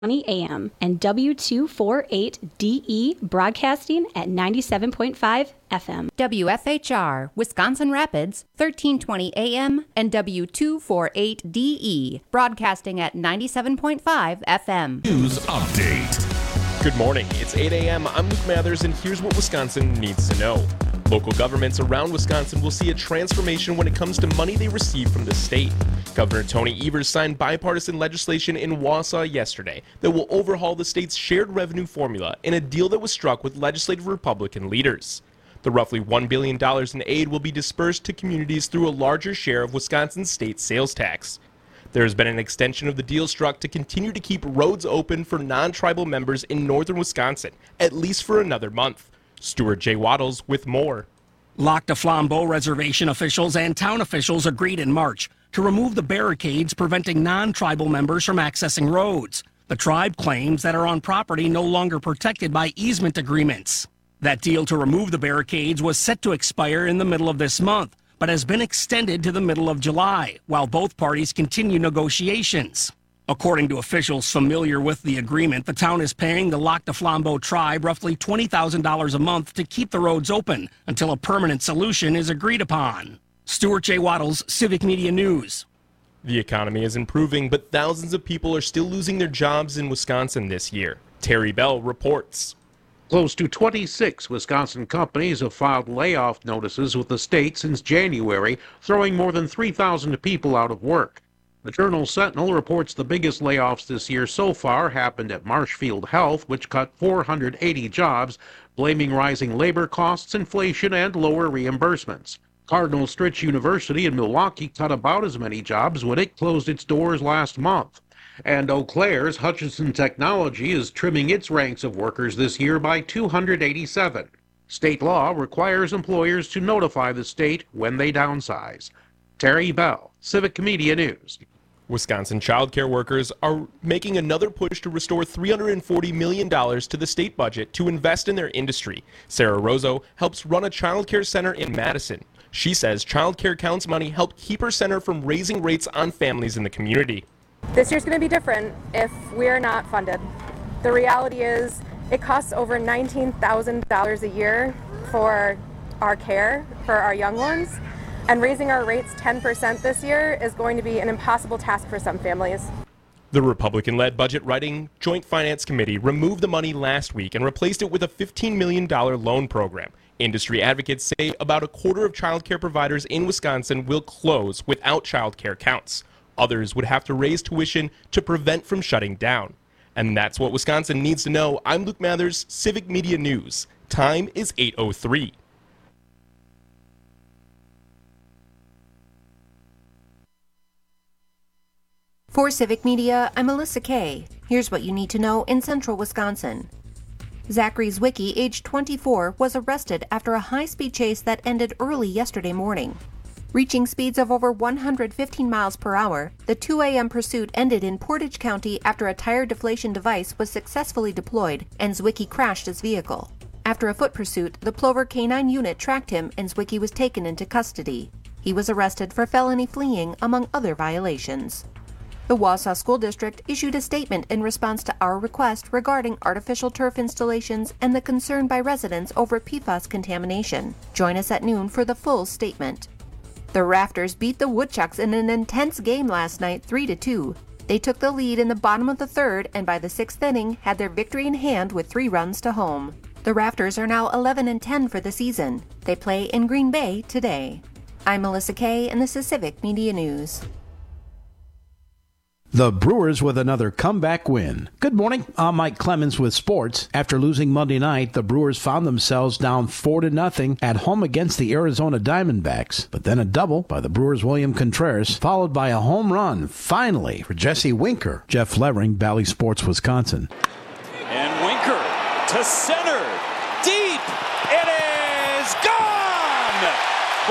AM and W248DE broadcasting at 97.5 FM. WFHR, Wisconsin Rapids, 1320 AM and W248DE broadcasting at 97.5 FM. News update. Good morning. It's 8 a.m. I'm Luke Mathers, and here's what Wisconsin needs to know. Local governments around Wisconsin will see a transformation when it comes to money they receive from the state. Governor Tony Evers signed bipartisan legislation in Wausau yesterday that will overhaul the state's shared revenue formula in a deal that was struck with legislative Republican leaders. The roughly $1 billion in aid will be dispersed to communities through a larger share of Wisconsin's state sales tax. There has been an extension of the deal struck to continue to keep roads open for non-tribal members in northern Wisconsin, at least for another month. Stuart J. Waddles with more. Lac du Flambeau Reservation officials and town officials agreed in March to remove the barricades preventing non-tribal members from accessing roads. The tribe claims that are on property no longer protected by easement agreements. That deal to remove the barricades was set to expire in the middle of this month, but has been extended to the middle of July, while both parties continue negotiations. According to officials familiar with the agreement, the town is paying the Lac du Flambeau tribe roughly $20,000 a month to keep the roads open until a permanent solution is agreed upon. Stuart J. Waddles, Civic Media News. The economy is improving, but thousands of people are still losing their jobs in Wisconsin this year. Terry Bell reports. Close to 26 Wisconsin companies have filed layoff notices with the state since January, throwing more than 3,000 people out of work. The Journal Sentinel reports the biggest layoffs this year so far happened at Marshfield Health, which cut 480 jobs, blaming rising labor costs, inflation, and lower reimbursements. Cardinal Stritch University in Milwaukee cut about as many jobs when it closed its doors last month. And Eau Claire's Hutchinson Technology is trimming its ranks of workers this year by 287. State law requires employers to notify the state when they downsize. Terry Bell, Civic Media News. Wisconsin child care workers are making another push to restore $340 million to the state budget to invest in their industry. Sarah Rozo helps run a child care center in Madison. She says child care counts money helped keep her center from raising rates on families in the community. This year's going to be different if we are not funded. The reality is it costs over $19,000 a year for our care for our young ones. And raising our rates 10% this year is going to be an impossible task for some families. The Republican-led Budget Writing Joint Finance Committee removed the money last week and replaced it with a $15 million loan program. Industry advocates say about a quarter of child care providers in Wisconsin will close without child care counts. Others would have to raise tuition to prevent from shutting down. And that's what Wisconsin needs to know. I'm Luke Mathers, Civic Media News. Time is 8:03. For Civic Media, I'm Melissa Kay. Here's what you need to know in central Wisconsin. Zachary Zwicky, age 24, was arrested after a high-speed chase that ended early yesterday morning. Reaching speeds of over 115 miles per hour, the 2 a.m. pursuit ended in Portage County after a tire deflation device was successfully deployed and Zwicky crashed his vehicle. After a foot pursuit, the Plover K-9 unit tracked him and Zwicky was taken into custody. He was arrested for felony fleeing, among other violations. The Wausau School District issued a statement in response to our request regarding artificial turf installations and the concern by residents over PFAS contamination. Join us at noon for the full statement. The Rafters beat the Woodchucks in an intense game last night 3-2. They took the lead in the bottom of the third and by the sixth inning had their victory in hand with 3 runs to home. The Rafters are now 11-10 for the season. They play in Green Bay today. I'm Melissa Kay and this is Civic Media News. The Brewers with another comeback win. Good morning, I'm Mike Clemens with sports. After losing Monday night, the Brewers found themselves down 4-0 at home against the Arizona Diamondbacks. But then a double by the Brewers' William Contreras, followed by a home run, finally, for Jesse Winker. Jeff Levering, Bally Sports, Wisconsin. And Winker to center, deep, it is gone! Boy, but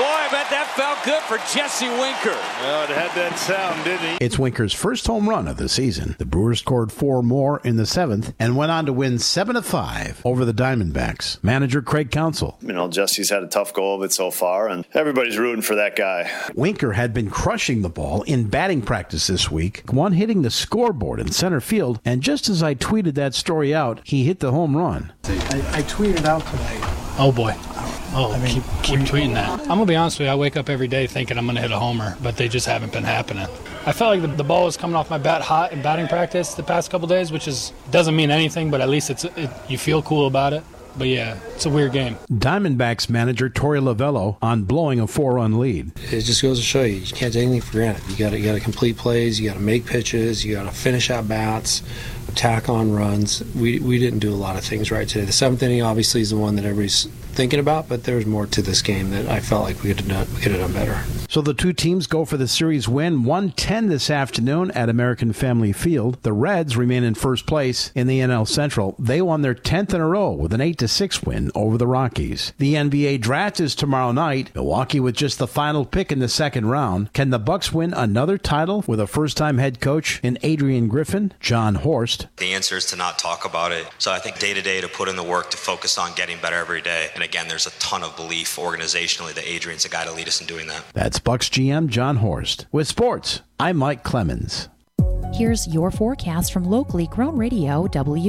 that felt good for Jesse Winker. Well, it had that sound, didn't he? It's Winker's first home run of the season. The Brewers scored 4 more in the 7th and went on to win 7-5 over the Diamondbacks. Manager Craig Counsell. Jesse's had a tough go of it so far, and everybody's rooting for that guy. Winker had been crushing the ball in batting practice this week, one hitting the scoreboard in center field, and just as I tweeted that story out, he hit the home run. I tweeted out today. Oh, boy. Keep tweeting that. I'm going to be honest with you. I wake up every day thinking I'm going to hit a homer, but they just haven't been happening. I felt like the ball was coming off my bat hot in batting practice the past couple days, which doesn't mean anything, but at least you feel cool about it. But yeah, it's a weird game. Diamondbacks manager Torey Lovullo on blowing a 4-run lead. It just goes to show you can't take anything for granted. You got to complete plays, you got to make pitches, you got to finish out bats, tack on runs. We didn't do a lot of things right today. The 7th inning obviously is the one that everybody's thinking about, but there's more to this game that I felt like we could have done better. So the two teams go for the series win 110 this afternoon at American Family Field. The Reds remain in first place in the NL Central. They won their 10th in a row with an 8-6 win over the Rockies. The NBA draft is tomorrow night. Milwaukee with just the final pick in the second round. Can the Bucks win another title with a first-time head coach in Adrian Griffin? John Horst. The answer is to not talk about it. So I think day-to-day to put in the work to focus on getting better every day. And again, there's a ton of belief organizationally that Adrian's the guy to lead us in doing that. That's Bucks GM John Horst. With sports, I'm Mike Clemens. Here's your forecast from locally grown radio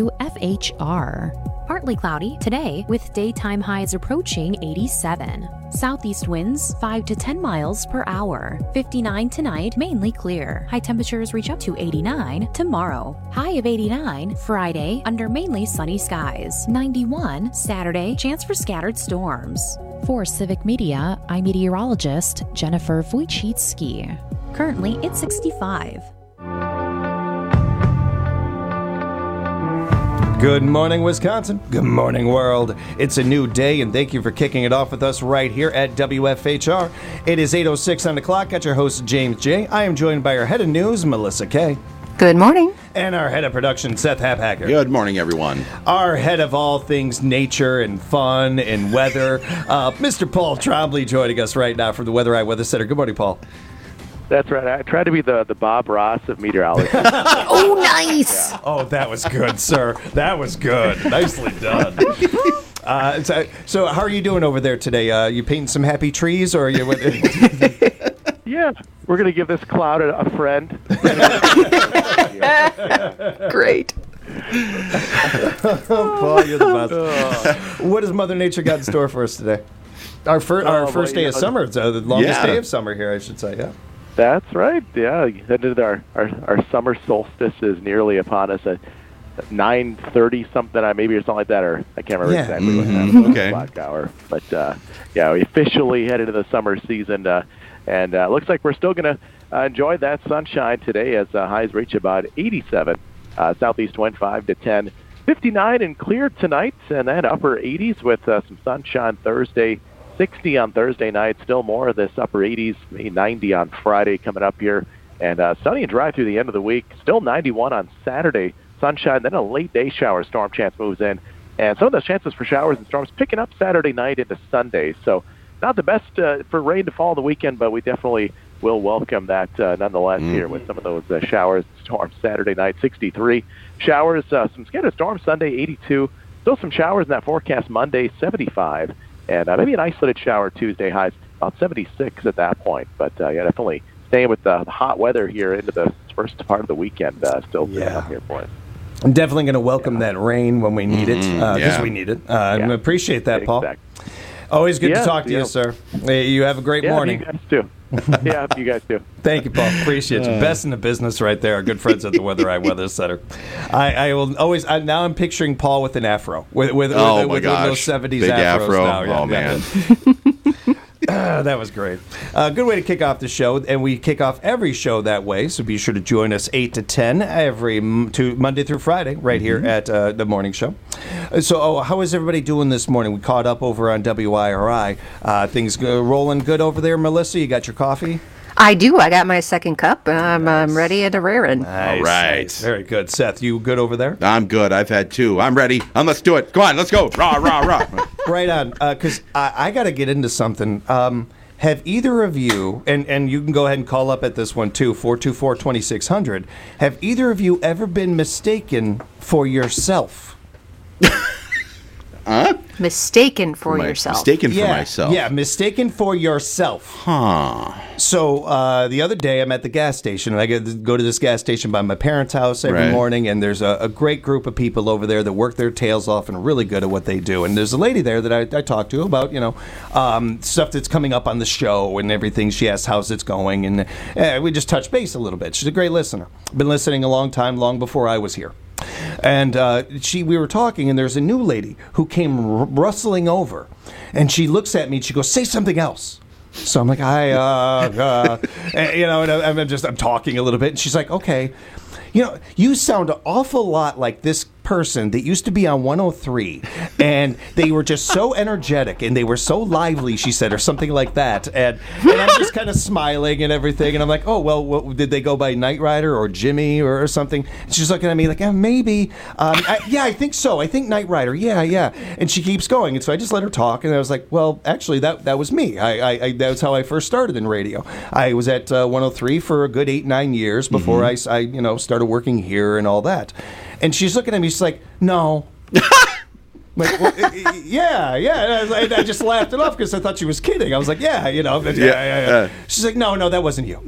WFHR. Partly cloudy today with daytime highs approaching 87. Southeast winds 5 to 10 miles per hour. 59 tonight, mainly clear. High temperatures reach up to 89 tomorrow. High of 89 Friday under mainly sunny skies. 91 Saturday, chance for scattered storms. For Civic Media, I'm meteorologist Jennifer Wojcicki. Currently, it's 65. Good morning, Wisconsin. Good morning, world. It's a new day, and thank you for kicking it off with us right here at WFHR. It is 8:06 on the clock. Got your host, James J. I am joined by our head of news, Melissa K. Good morning. And our head of production, Seth Haphacker. Good morning, everyone. Our head of all things nature and fun and weather, Mr. Paul Trombley, joining us right now from the Weather Eye Weather Center. Good morning, Paul. That's right. I try to be the Bob Ross of meteorology. Oh, nice. Yeah. Oh, that was good, sir. That was good. Nicely done. So how are you doing over there today? You painting some happy trees, or are you? Yeah, we're going to give this cloud a friend. Great. Paul, you're the best. What has Mother Nature got in store for us today? Our first day of summer. It's the longest day of summer here, I should say. Yeah. That's right. Yeah, our summer solstice is nearly upon us at 9:30 something, maybe or something like that, or I can't remember exactly what that okay. Black hour. But we officially headed into the summer season, and looks like we're still going to enjoy that sunshine today as highs reach about 87. Southeast wind 5 to 10, 59 and clear tonight, and then upper 80s with some sunshine Thursday. 60 on Thursday night, still more of this upper 80s, 90 on Friday coming up here, and sunny and dry through the end of the week. Still 91 on Saturday, sunshine, then a late day shower storm chance moves in, and some of those chances for showers and storms picking up Saturday night into Sunday. So not the best for rain to fall the weekend, but we definitely will welcome that nonetheless here with some of those showers and storms Saturday night, 63. Showers, some scattered storms Sunday, 82. Still some showers in that forecast Monday, 75. And maybe an isolated shower Tuesday, highs about 76 at that point. But definitely staying with the hot weather here into the first part of the weekend. Still up here for us. I'm definitely going to welcome that rain when we need it, because we need it. I appreciate that, Paul. Exactly. Always good to talk to you, sir. You have a great morning. You guys too. Yeah, you guys too. Thank you, Paul. Appreciate you. Best in the business right there. Our good friends at the Weather Eye Weather Center. I will always. Now I'm picturing Paul with an afro, with those 70s big afro. Now. Oh man. That was great. Good way to kick off the show, and we kick off every show that way, so be sure to join us 8 to 10 every Monday through Friday right here at the morning show. So how is everybody doing this morning? We caught up over on WIRI. Things rolling good over there, Melissa? You got your coffee? I do. I got my second cup, and I'm ready at a raring. Nice. All right. Nice. Very good. Seth, you good over there? I'm good. I've had 2. I'm ready. Let's do it. Come on, let's go. Rah, rah, rah. Right on. Because I got to get into something. have either of you, and you can go ahead and call up at this one too, 424-2600, have either of you ever been mistaken for yourself? Mistaken for yourself. Mistaken for myself. Yeah, mistaken for yourself. Huh. So the other day I'm at the gas station, and I go to this gas station by my parents' house every morning, and there's a great group of people over there that work their tails off and are really good at what they do. And there's a lady there that I talk to about, stuff that's coming up on the show and everything. She asks how's it's going, and we just touch base a little bit. She's a great listener. Been listening a long time, long before I was here. And we were talking, and there's a new lady who came rustling over, and she looks at me and she goes, "Say something else." So I'm like, and I'm talking a little bit, and she's like, "Okay, you sound an awful lot like this person that used to be on 103, and they were just so energetic and they were so lively," she said, or something like that. And I'm just kind of smiling and everything, and I'm like, "Oh, well, did they go by Knight Rider or Jimmy or something?" And she's looking at me like, maybe. I think so. I think Knight Rider. Yeah. And she keeps going, and so I just let her talk, and I was like, "Well, actually, that was me. That was how I first started in radio. I was at 103 for a good 8-9 years before I started working here and all that." And she's looking at me, she's like, "No." Like, well, yeah. And I just laughed it off because I thought she was kidding. I was like, yeah. She's like, no, that wasn't you.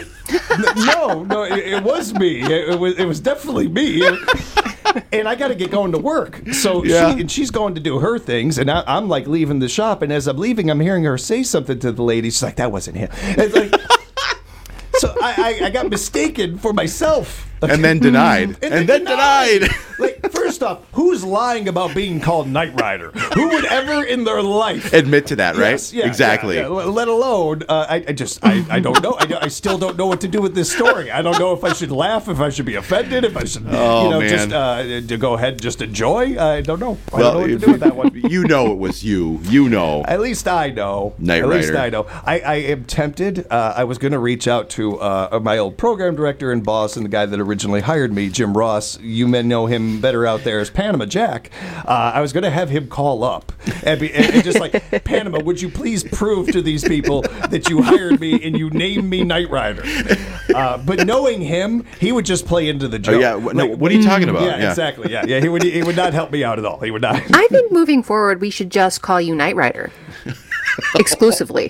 No, it was me. It was definitely me. And I got to get going to work. So she's going to do her things, and I'm like leaving the shop. And as I'm leaving, I'm hearing her say something to the lady. She's like, "That wasn't him." It's like, so I got mistaken for myself. And then denied. And then denied. Like, first off, who's lying about being called Knight Rider? Who would ever in their life admit to that, right? Yes, exactly. Yeah. Let alone, I don't know. I still don't know what to do with this story. I don't know if I should laugh, if I should be offended, if I should, just to go ahead and just enjoy. I don't know. I don't know what to do with that one. You know it was you. You know. At least I know. Knight Rider. At least I know. I am tempted. I was going to reach out to my old program director and boss and the guy that originally hired me, Jim Ross. You may know him better out there as Panama Jack. I was going to have him call up and just like, "Panama, would you please prove to these people that you hired me and you named me Knight Rider?" But knowing him, he would just play into the joke. Oh, yeah. What are you talking about? Yeah, exactly. Yeah. He would not help me out at all. He would not. I think moving forward, we should just call you Knight Rider exclusively.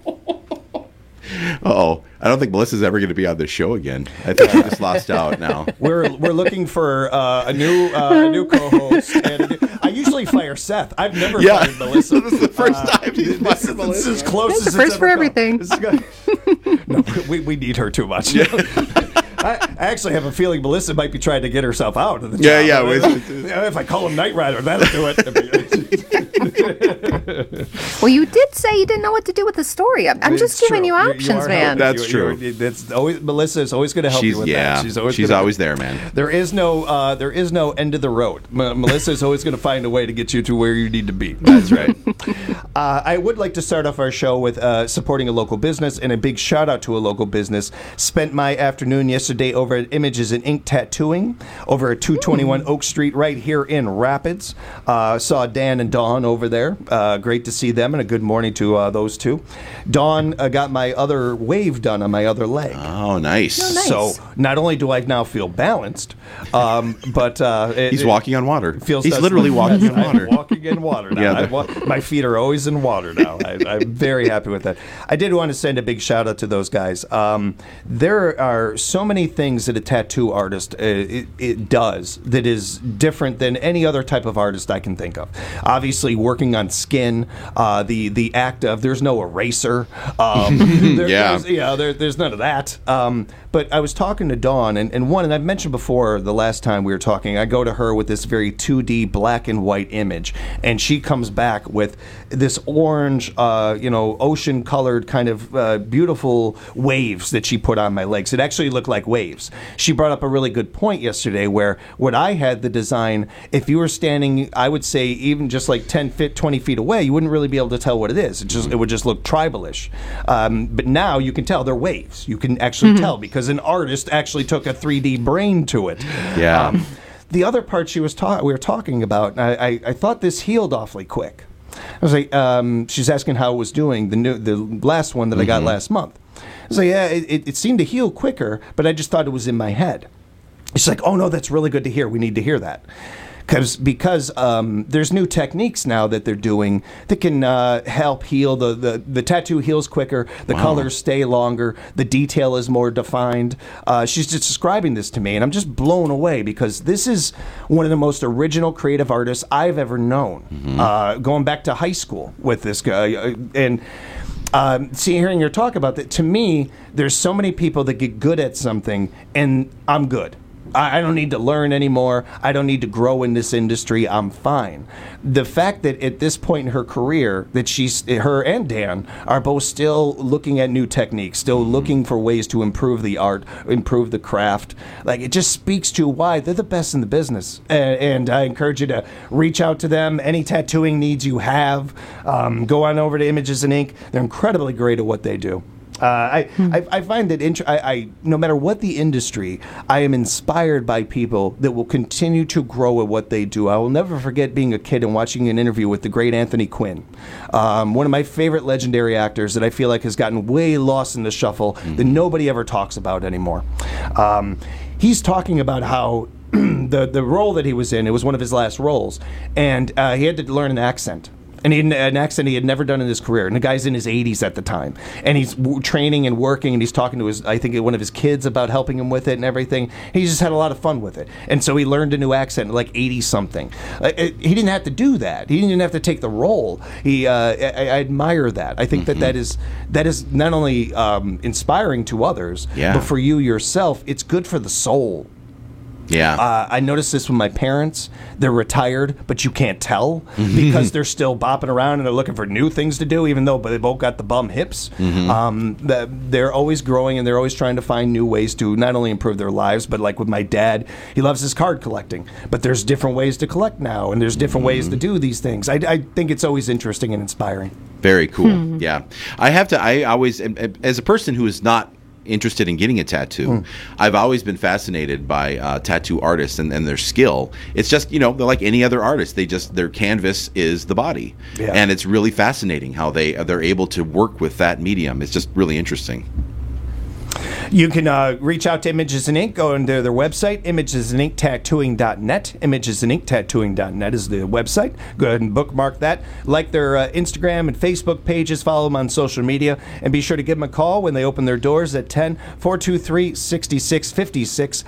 Uh-oh. I don't think Melissa's ever going to be on this show again. I think I just lost out now. We're looking for a new co-host. And I usually fire Seth. I've never fired Melissa. This is the first time he's fired Melissa. This is as close as it's first for everything. No, we need her too much. Yeah. I actually have a feeling Melissa might be trying to get herself out of the job. Yeah. If I call him Knight Rider, that'll do it. Well, you did say you didn't know what to do with the story. I'm just giving you options, man. That's true. Melissa is always going to help you with that. She's always there, man. There is no end of the road. Melissa is always going to find a way to get you to where you need to be. That's right. I would like to start off our show with supporting a local business, and a big shout out to a local business. Spent my afternoon yesterday over at Images and Ink Tattooing over at 221 Oak Street right here in Rapids. Saw Dan and Dawn over there. Great to see them, and a good morning to those two. Dawn got my other wave done on my other leg. Oh, nice. So not only do I now feel balanced, but he's walking on water. He's literally walking in water. I'm walking in water now. My feet are always in water now. I'm very happy with that. I did want to send a big shout out to those guys. There are so many things that a tattoo artist it does that is different than any other type of artist I can think of. Obviously, working on skin, the act of there's no eraser. There's none of that. But I was talking to Dawn, and I've mentioned before the last time we were talking, I go to her with this very 2D black and white image, and she comes back with this orange, ocean-colored kind of beautiful waves that she put on my legs. It actually looked like waves. She brought up a really good point yesterday where what I had the design, if you were standing, I would say even just like 10 feet, 20 feet away, you wouldn't really be able to tell what it is. It would just look tribal-ish. But now you can tell they're waves. You can actually tell because an artist actually took a 3D brain to it. Yeah. The other part we were talking about, I thought this healed awfully quick. I was like, she's asking how it was doing, the last one that I got last month. I was like, yeah, it seemed to heal quicker, but I just thought it was in my head. She's like, oh, no, that's really good to hear. We need to hear that. Because there's new techniques now that they're doing that can help heal. The tattoo heals quicker. The colors stay longer. The detail is more defined. She's just describing this to me, and I'm just blown away because this is one of the most original creative artists I've ever known. Going back to high school with this guy. And hearing her talk about that, to me, there's so many people that get good at something, and I'm good. I don't need to learn anymore. I don't need to grow in this industry. I'm fine. The fact that at this point in her career, that her and Dan are both still looking at new techniques, still looking for ways to improve the art, improve the craft, like it just speaks to why they're the best in the business. And I encourage you to reach out to them. Any tattooing needs you have, go on over to Images and Ink. They're incredibly great at what they do. I find that no matter what the industry, I am inspired by people that will continue to grow at what they do. I will never forget being a kid and watching an interview with the great Anthony Quinn, one of my favorite legendary actors that I feel like has gotten way lost in the shuffle that nobody ever talks about anymore. He's talking about how the role that he was in, it was one of his last roles, and he had to learn an accent. And an accent he had never done in his career. And the guy's in his 80s at the time. And he's training and working, and he's talking to one of his kids about helping him with it and everything. He just had a lot of fun with it. And so he learned a new accent at like 80-something. He didn't have to do that. He didn't have to take the role. I admire that. I think that is not only inspiring to others, but for you yourself, it's good for the soul. Yeah. I noticed this with my parents. They're retired, but you can't tell because they're still bopping around and they're looking for new things to do, even though they both got the bum hips. They're always growing and they're always trying to find new ways to not only improve their lives, but like with my dad, he loves his card collecting. But there's different ways to collect now, and there's different ways to do these things. I think it's always interesting and inspiring. Very cool. Yeah. I always, as a person who is not interested in getting a tattoo, I've always been fascinated by tattoo artists and their skill. It's just, they're like any other artist. Their canvas is the body. Yeah. And it's really fascinating how they're able to work with that medium. It's just really interesting. You can reach out to Images and Ink. Go into their website, imagesandinktattooing.net. Imagesandinktattooing.net is the website. Go ahead and bookmark that. Like their Instagram and Facebook pages. Follow them on social media. And be sure to give them a call when they open their doors at 10-423-6656.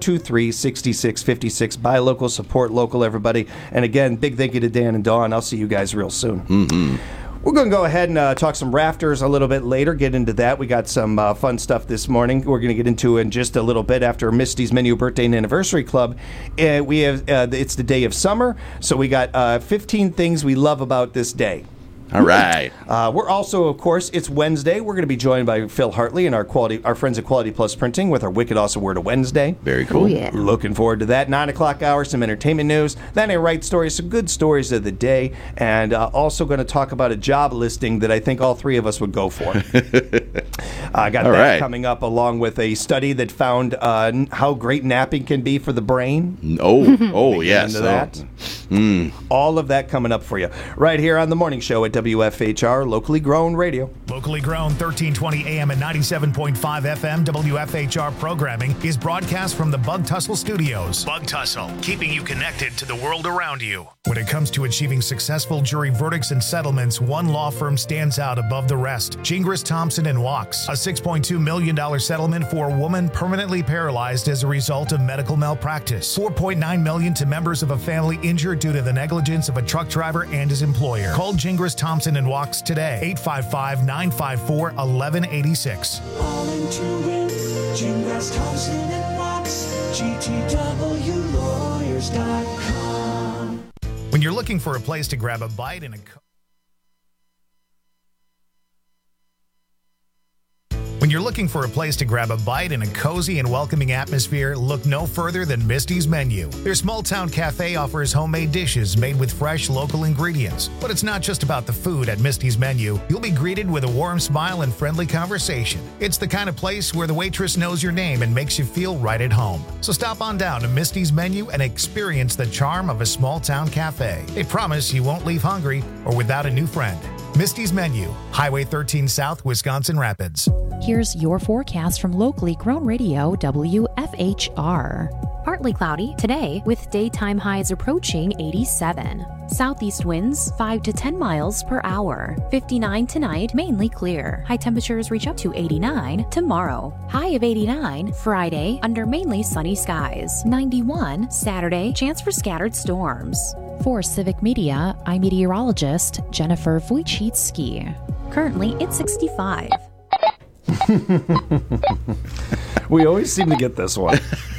423-6656. Buy local, support local, everybody. And again, big thank you to Dan and Dawn. I'll see you guys real soon. We're going to go ahead and talk some Rafters a little bit later, get into that. We got some fun stuff this morning we're going to get into in just a little bit after Misty's Menu Birthday and Anniversary Club. We have it's the day of summer, so we got 15 things we love about this day. All right. We're also, of course, it's Wednesday. We're going to be joined by Phil Hartley and our friends at Quality Plus Printing with our Wicked Awesome Word of Wednesday. Very cool. Oh, yeah. Looking forward to that. 9 o'clock hour, some entertainment news. Then I write stories, some good stories of the day, and also going to talk about a job listing that I think all three of us would go for. I got that coming up, along with a study that found how great napping can be for the brain. Oh, yes. That. All of that coming up for you right here on the morning show at WFHR, locally grown radio. Locally grown 1320 AM and 97.5 FM WFHR programming is broadcast from the Bug Tussle Studios. Bug Tussle, keeping you connected to the world around you. When it comes to achieving successful jury verdicts and settlements, one law firm stands out above the rest. Gingras, Thompson & Wachs. A $6.2 million settlement for a woman permanently paralyzed as a result of medical malpractice. $4.9 million to members of a family injured due to the negligence of a truck driver and his employer. Call Gingras, Thompson & Wachs today. 855-954-1186. All into it. Gingras, Thompson & Wachs. GTWlawyers.com. When you're looking for a place to grab a bite and a you're looking for a place to grab a bite in a cozy and welcoming atmosphere, look no further than Misty's Menu. Their small town cafe offers homemade dishes made with fresh local ingredients. But it's not just about the food at Misty's Menu. You'll be greeted with a warm smile and friendly conversation. It's the kind of place where the waitress knows your name and makes you feel right at home. So stop on down to Misty's Menu and experience the charm of a small town cafe. They promise you won't leave hungry or without a new friend. Misty's Menu, Highway 13 South, Wisconsin Rapids. Here's your forecast from locally grown radio WFHR. Partly cloudy today with daytime highs approaching 87. Southeast winds 5 to 10 miles per hour. 59 tonight, mainly clear. High temperatures reach up to 89 tomorrow. High of 89 Friday under mainly sunny skies. 91 Saturday, chance for scattered storms. For Civic Media, I'm meteorologist Jennifer Wojcicki. Currently, it's 65. We always seem to get this one.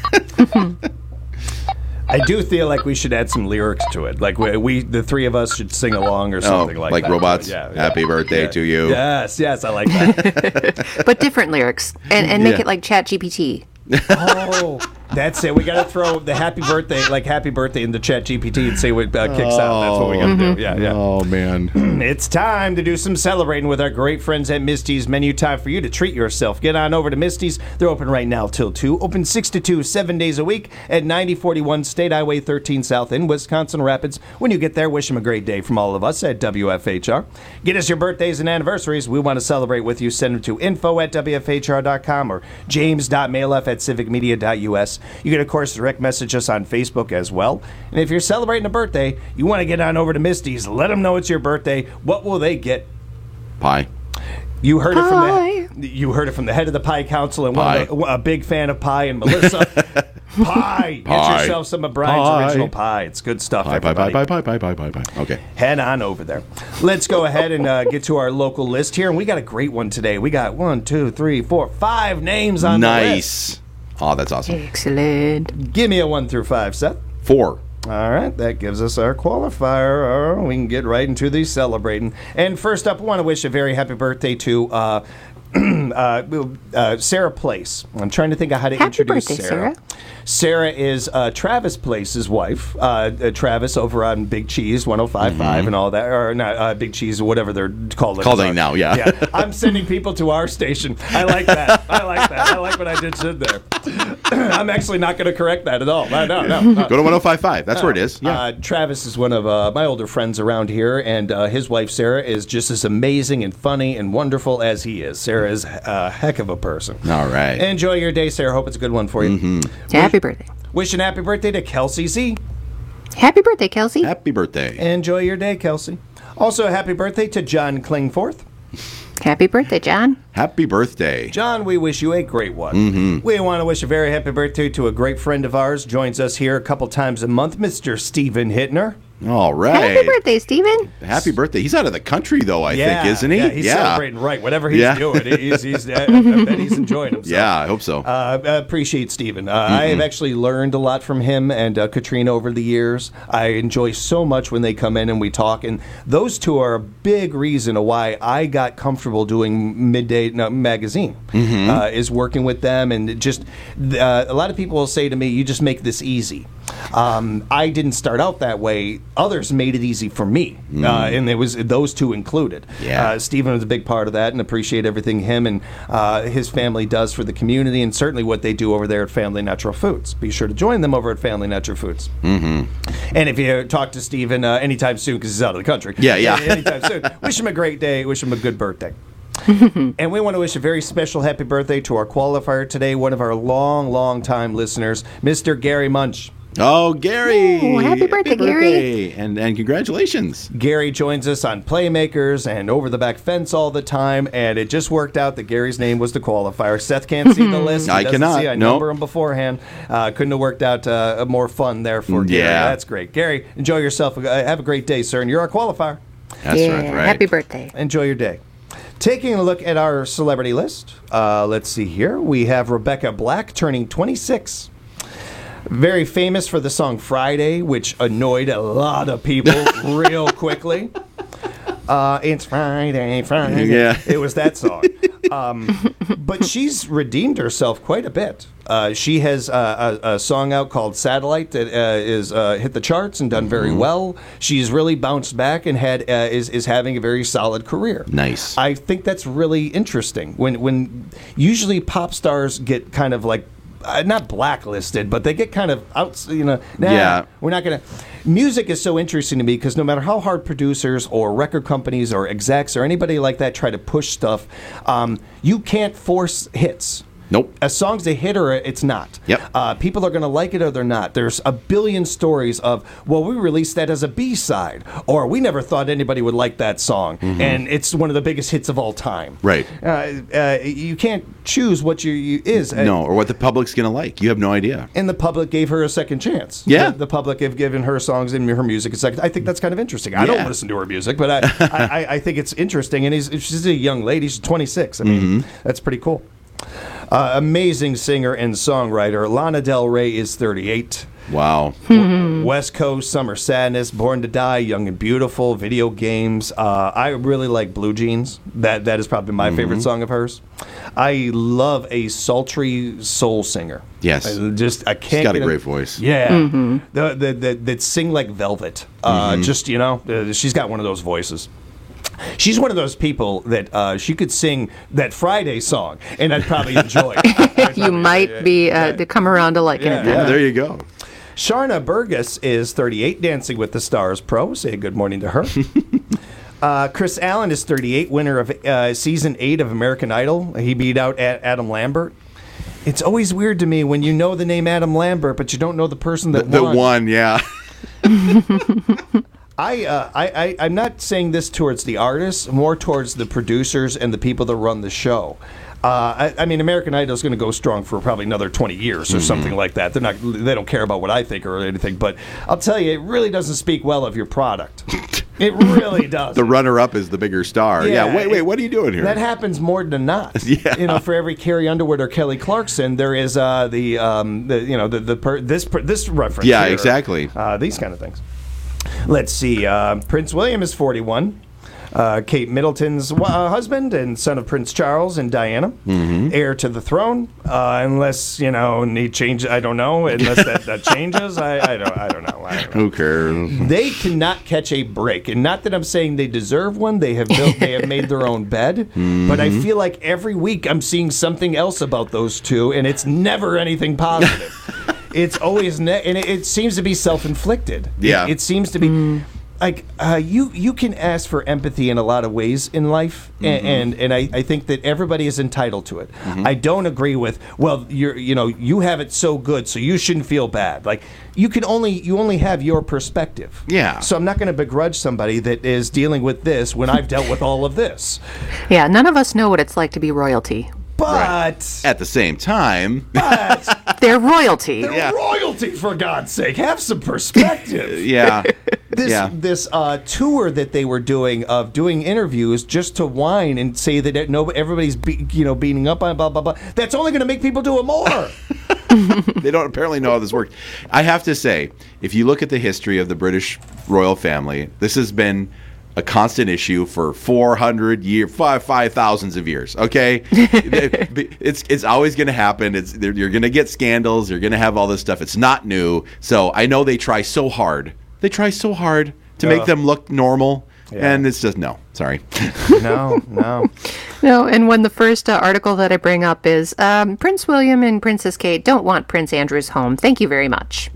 I do feel like we should add some lyrics to it. Like we the three of us should sing along or something like that. Like robots? Yeah. Happy birthday to you. Yes, I like that. But different lyrics. And make it like ChatGPT. Oh, that's it. We got to throw the happy birthday into ChatGPT and see what kicks out. That's what we got to do. Yeah. Oh, man. It's time to do some celebrating with our great friends at Misty's Menu. Time for you to treat yourself. Get on over to Misty's. They're open right now till 2. Open 6 to 2, 7 days a week at 9041 State Highway 13 South in Wisconsin Rapids. When you get there, wish them a great day from all of us at WFHR. Get us your birthdays and anniversaries. We want to celebrate with you. Send them to info@WFHR.com or james.mailuff@civicmedia.us. You can, of course, direct message us on Facebook as well. And if you're celebrating a birthday, you want to get on over to Misty's. Let them know it's your birthday. What will they get? Pie. You heard it from the head of the Pie Council and a big fan of pie, and Melissa. Pie. Get yourself some of Brian's original pie. It's good stuff, everybody. Pie. Okay. Head on over there. Let's go ahead and get to our local list here, and we got a great one today. We got 5 names on the list. Nice. Oh, that's awesome. Excellent. Give me a 1 through 5, Seth. 4. All right, that gives us our qualifier. We can get right into the celebrating. And first up, I want to wish a very happy birthday to Sarah Place. I'm trying to think of how to introduce birthday, Sarah. Sarah is Travis Place's wife. Travis over on Big Cheese 105.5 and all that, or not Big Cheese, whatever they're calling it now. Yeah. I'm sending people to our station. I like that. I like what I just did there. I'm actually not going to correct that at all. No. Go to 105.5. That's where it is. Yeah. Travis is one of my older friends around here, and his wife Sarah is just as amazing and funny and wonderful as he is. Sarah is a heck of a person. All right. Enjoy your day, Sarah. Hope it's a good one for you. Mm-hmm. Happy birthday. Wishing happy birthday to Kelsey Z. Happy birthday, Kelsey. Happy birthday. Enjoy your day, Kelsey. Also, happy birthday to John Klingforth. Happy birthday, John. Happy birthday. John, we wish you a great one. Mm-hmm. We want to wish a very happy birthday to a great friend of ours. Joins us here a couple times a month, Mr. Stephen Hittner. All right. Happy birthday, Stephen. Happy birthday. He's out of the country, though, I think, isn't he? Yeah, he's celebrating right. Whatever he's doing, I bet he's enjoying himself. Yeah, I hope so. I appreciate Stephen. I have actually learned a lot from him and Katrina over the years. I enjoy so much when they come in and we talk, and those two are a big reason why I got comfortable doing Midday Magazine, is working with them. And just a lot of people will say to me, you just make this easy. I didn't start out that way. Others made it easy for me, and it was those two included. Yeah. Stephen was a big part of that, and appreciate everything him and his family does for the community, and certainly what they do over there at Family Natural Foods. Be sure to join them over at Family Natural Foods. And if you talk to Stephen anytime soon, because he's out of the country, anytime soon, wish him a great day, wish him a good birthday. And we want to wish a very special happy birthday to our qualifier today, one of our long time listeners, Mr. Gary Munch. Oh, Gary! Ooh, happy birthday, Gary! And congratulations. Gary joins us on Playmakers and Over the Back Fence all the time, and it just worked out that Gary's name was the qualifier. Seth can't see the list. I cannot. See. I number him beforehand. Couldn't have worked out more fun there for Gary. That's great. Gary, enjoy yourself. Have a great day, sir, and you're our qualifier. That's right. Happy birthday. Enjoy your day. Taking a look at our celebrity list, let's see here. We have Rebecca Black turning 26. Very famous for the song Friday, which annoyed a lot of people real quickly. It's Friday. Yeah. It was that song. But she's redeemed herself quite a bit. She has a song out called Satellite that is hit the charts and done very well. She's really bounced back and is having a very solid career. Nice. I think that's really interesting. When usually pop stars get kind of like not blacklisted, but they get kind of out. Yeah. We're not gonna. Music is so interesting to me because no matter how hard producers or record companies or execs or anybody like that try to push stuff, you can't force hits. Nope. A song's a hit or it's not. Yep. People are going to like it or they're not. There's a billion stories of, well, we released that as a B-side, or we never thought anybody would like that song, and it's one of the biggest hits of all time. Right. You can't choose what you is. No, or what the public's going to like. You have no idea. And the public gave her a second chance. Yeah. The public have given her songs and her music a second. I think that's kind of interesting. I don't listen to her music, but I think it's interesting. And she's a young lady. She's 26. I mean, that's pretty cool. Amazing singer and songwriter. Lana Del Rey is 38. Wow. West Coast, Summer Sadness, Born to Die, Young and Beautiful, video games. I really like Blue Jeans. That is probably my favorite song of hers. I love a sultry soul singer. Yes. I can't. She's got a get great voice. Yeah. That sing like velvet. She's got one of those voices. She's one of those people that she could sing that Friday song, and I'd probably enjoy it. You might be to come around to liking it. Yeah, there you go. Sharna Burgess is 38, Dancing with the Stars pro. Say good morning to her. Chris Allen is 38, winner of Season 8 of American Idol. He beat out Adam Lambert. It's always weird to me when you know the name Adam Lambert, but you don't know the person that won. The one, yeah. I'm not saying this towards the artists, more towards the producers and the people that run the show. I mean, American Idol is going to go strong for probably another 20 years or something like that. They don't care about what I think or anything. But I'll tell you, it really doesn't speak well of your product. It really does. The runner-up is the bigger star. Yeah. Wait, what are you doing here? That happens more than not. Yeah. For every Carrie Underwood or Kelly Clarkson, there is this reference. Yeah, here. exactly. These kind of things. Let's see. Prince William is 41. Kate Middleton's husband and son of Prince Charles and Diana, heir to the throne. Unless he changes, I don't know. Unless that changes, I don't know. Who cares? They cannot catch a break, and not that I'm saying they deserve one. They have made their own bed, but I feel like every week I'm seeing something else about those two, and it's never anything positive. It's always and it seems to be self-inflicted. Yeah, it seems to be. Like you can ask for empathy in a lot of ways in life, and I think that everybody is entitled to it. I don't agree with you have it so good, so you shouldn't feel bad. Like you only have your perspective. Yeah. So I'm not going to begrudge somebody that is dealing with this when I've dealt with all of this. Yeah, none of us know what it's like to be royalty. But at the same time, they're royalty. They're royalty, for God's sake. Have some perspective. Yeah. This tour that they were doing of doing interviews just to whine and say that everybody's beating up on blah blah blah. That's only going to make people do it more. They don't apparently know how this works. I have to say, if you look at the history of the British royal family, this has been a constant issue for 400 years, 5,000s of years. Okay, it's always going to happen. You're going to get scandals. You're going to have all this stuff. It's not new. So I know they try so hard. They try so hard to make them look normal, and it's just no. Sorry. No. No, and when the first article that I bring up is Prince William and Princess Kate don't want Prince Andrew's home. Thank you very much.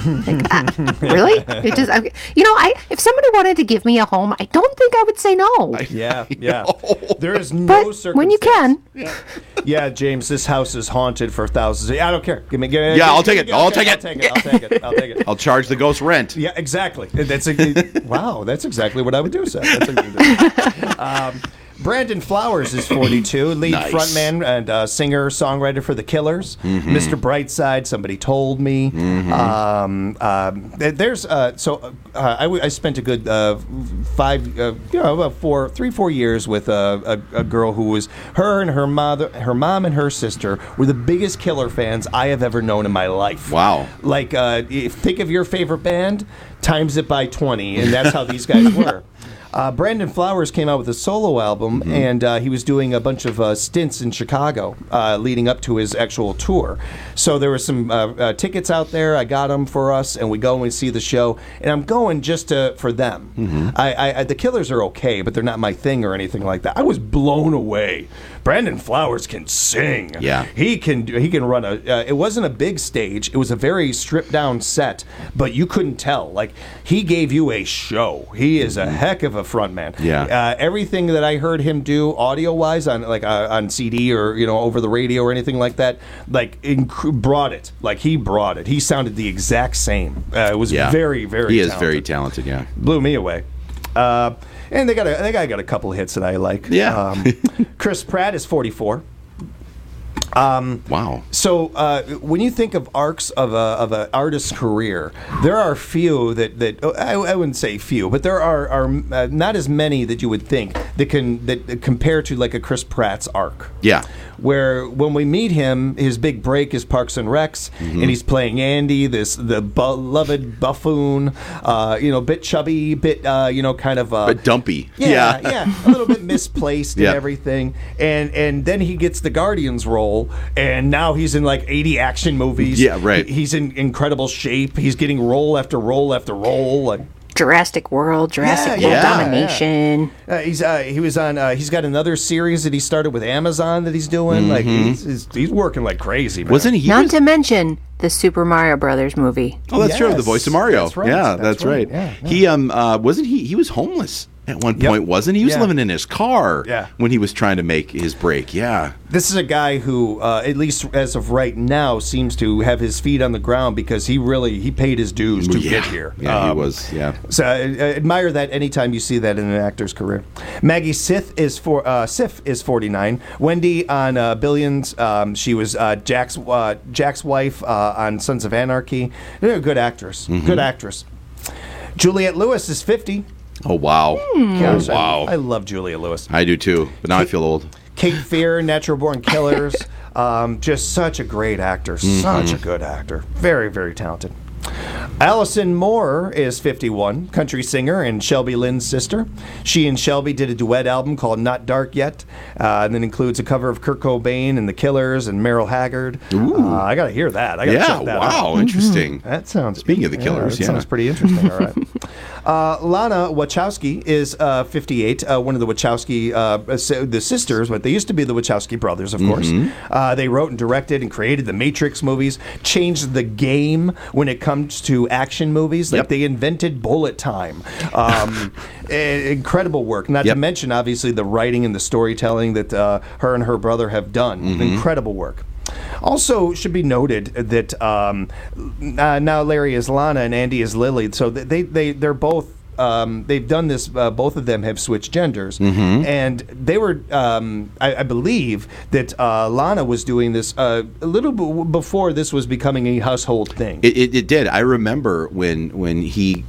Really? It just, if somebody wanted to give me a home, I don't think I would say no. Yeah. There is no circumstance. When you can. Yeah, James, this house is haunted for thousands. I don't care. Give me. I'll take it. I'll take it. I'll charge the ghost rent. Yeah, exactly. Wow, that's exactly what I would do, Seth. Brandon Flowers is 42, lead frontman and singer-songwriter for The Killers. Mr. Brightside, Somebody Told Me. I spent a good 4 years with a girl who was her mom and her sister were the biggest Killer fans I have ever known in my life. Wow! Like, think of your favorite band, times it by 20, and that's how these guys were. Brandon Flowers came out with a solo album, and he was doing a bunch of stints in Chicago leading up to his actual tour. So there were some tickets out there. I got them for us, and we go and we see the show. And I'm going just for them. The Killers are okay, but they're not my thing or anything like that. I was blown away. Brandon Flowers can sing. Yeah, he can run a. It wasn't a big stage. It was a very stripped down set, but you couldn't tell. Like, he gave you a show. He is a heck of a frontman. Yeah. Everything that I heard him do audio wise on CD or over the radio or anything like that, like brought it. Like, he brought it. He sounded the exact same. It was very, very. He is talented. very talented. Yeah, blew me away. And they got a couple of hits that I like. Yeah. Chris Pratt is 44. Wow. So when you think of arcs of an artist's career, there are few that I wouldn't say few, but there are not as many that you would think that compare to like a Chris Pratt's arc. Yeah. Where when we meet him, his big break is Parks and Recs, and he's playing Andy, the beloved buffoon, bit chubby, bit kind of but dumpy. Yeah, a little bit misplaced and everything, and then he gets the Guardians role, and now he's in like 80 action movies. Yeah, right. He's in incredible shape. He's getting role after role after role. Like Jurassic World Domination. He's got another series that he started with Amazon that he's doing. Like he's working like crazy. Man. Wasn't he? Not to mention the Super Mario Brothers movie. Oh, that's true. The voice of Mario. That's right. Yeah, that's right. Yeah. He wasn't he? He was homeless at one point, wasn't he? He was living in his car when he was trying to make his break. Yeah. This is a guy who, at least as of right now, seems to have his feet on the ground because he paid his dues to get here. Yeah, he was. Yeah. So I admire that anytime you see that in an actor's career. Maggie Sif is 49. Wendy on Billions. She was Jack's wife on Sons of Anarchy. They're a good actress. Good actress. Juliette Lewis is 50. Oh, wow. Gosh, wow. I love Juliette Lewis. I do too, but now I feel old. Cape Fear, Natural Born Killers. Just such a great actor. Such a good actor. Very, very talented. Allison Moore is 51, country singer and Shelby Lynn's sister. She and Shelby did a duet album called Not Dark Yet, and that includes a cover of Kurt Cobain and The Killers and Merle Haggard. I got to hear that. I got to check that out. Wow, interesting. That sounds... Speaking of The Killers, that sounds pretty interesting, all right. Lana Wachowski is 58, one of the Wachowski, the sisters, but they used to be the Wachowski brothers, of course. They wrote and directed and created the Matrix movies, changed the game when it comes to action movies. Like they invented bullet time. Incredible work. Not to mention, obviously, the writing and the storytelling that her and her brother have done. Incredible work. Also, should be noted that now Larry is Lana and Andy is Lily. So they're both. They've done this. Both of them have switched genders, and they were. I believe that Lana was doing this a little bit before this was becoming a household thing. It did. I remember when she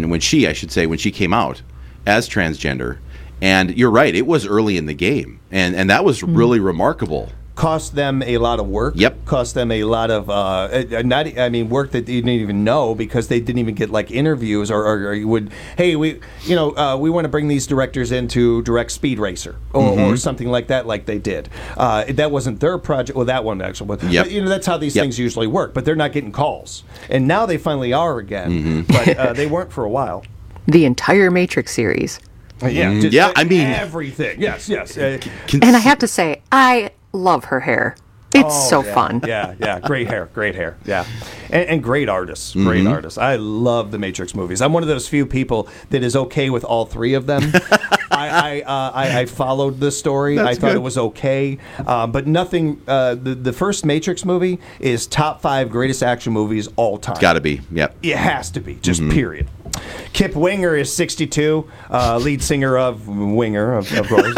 came out as transgender, and you're right. It was early in the game, and that was really remarkable. Cost them a lot of work. Cost them a lot of work that you didn't even know because they didn't even get like interviews or you would we want to bring these directors in to direct Speed Racer or something like that like they did. That wasn't their project. Well, that one actually was. But, that's how these things usually work. But they're not getting calls, and now they finally are again. But they weren't for a while. The entire Matrix series. I mean everything. Yes. And I have to say, I love her hair. It's so fun. Yeah. Great hair. Yeah. And great artists. Great artists. I love the Matrix movies. I'm one of those few people that is okay with all three of them. I followed the story. I thought it was okay. But nothing. The first Matrix movie is top 5 greatest action movies all time. It's got to be. Yep. It has to be. Just period. Kip Winger is 62, lead singer of Winger, of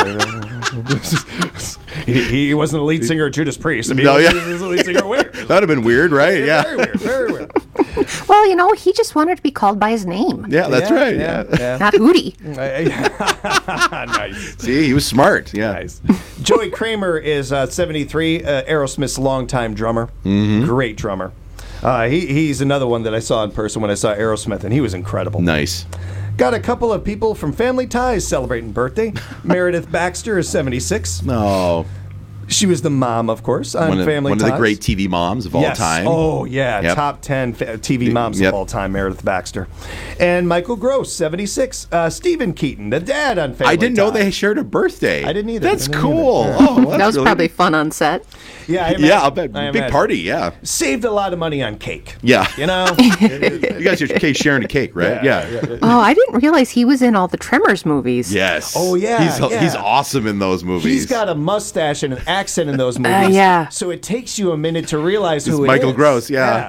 course. He wasn't the lead singer of Judas Priest. I mean, he was the lead singer of Winger. That would have been weird, right? Yeah. Very weird. Well, he just wanted to be called by his name. Yeah, that's right. Yeah. Not Hootie. Nice. See, he was smart. Yeah. Nice. Joey Kramer is 73, Aerosmith's longtime drummer. Great drummer. He's another one that I saw in person when I saw Aerosmith, and he was incredible. Nice. Got a couple of people from Family Ties celebrating birthday. Meredith Baxter is 76. No. She was the mom, of course, on Family Ties. One of the great TV moms of all time. Oh, yeah. Yep. Top 10 TV moms of all time, Meredith Baxter. And Michael Gross, 76. Stephen Keaton, the dad on Family Ties. I didn't know they shared a birthday. I didn't either. That's cool. Oh, that's that was really probably fun on set. Yeah, I'll bet. Big party, yeah. Saved a lot of money on cake. Yeah. You know? You guys are sharing a cake, right? Yeah. Oh, I didn't realize he was in all the Tremors movies. Yes. Oh, yeah. He's awesome in those movies. He's got a mustache and an accent in those movies. Yeah. So it takes you a minute to realize who it is. Michael Gross, yeah.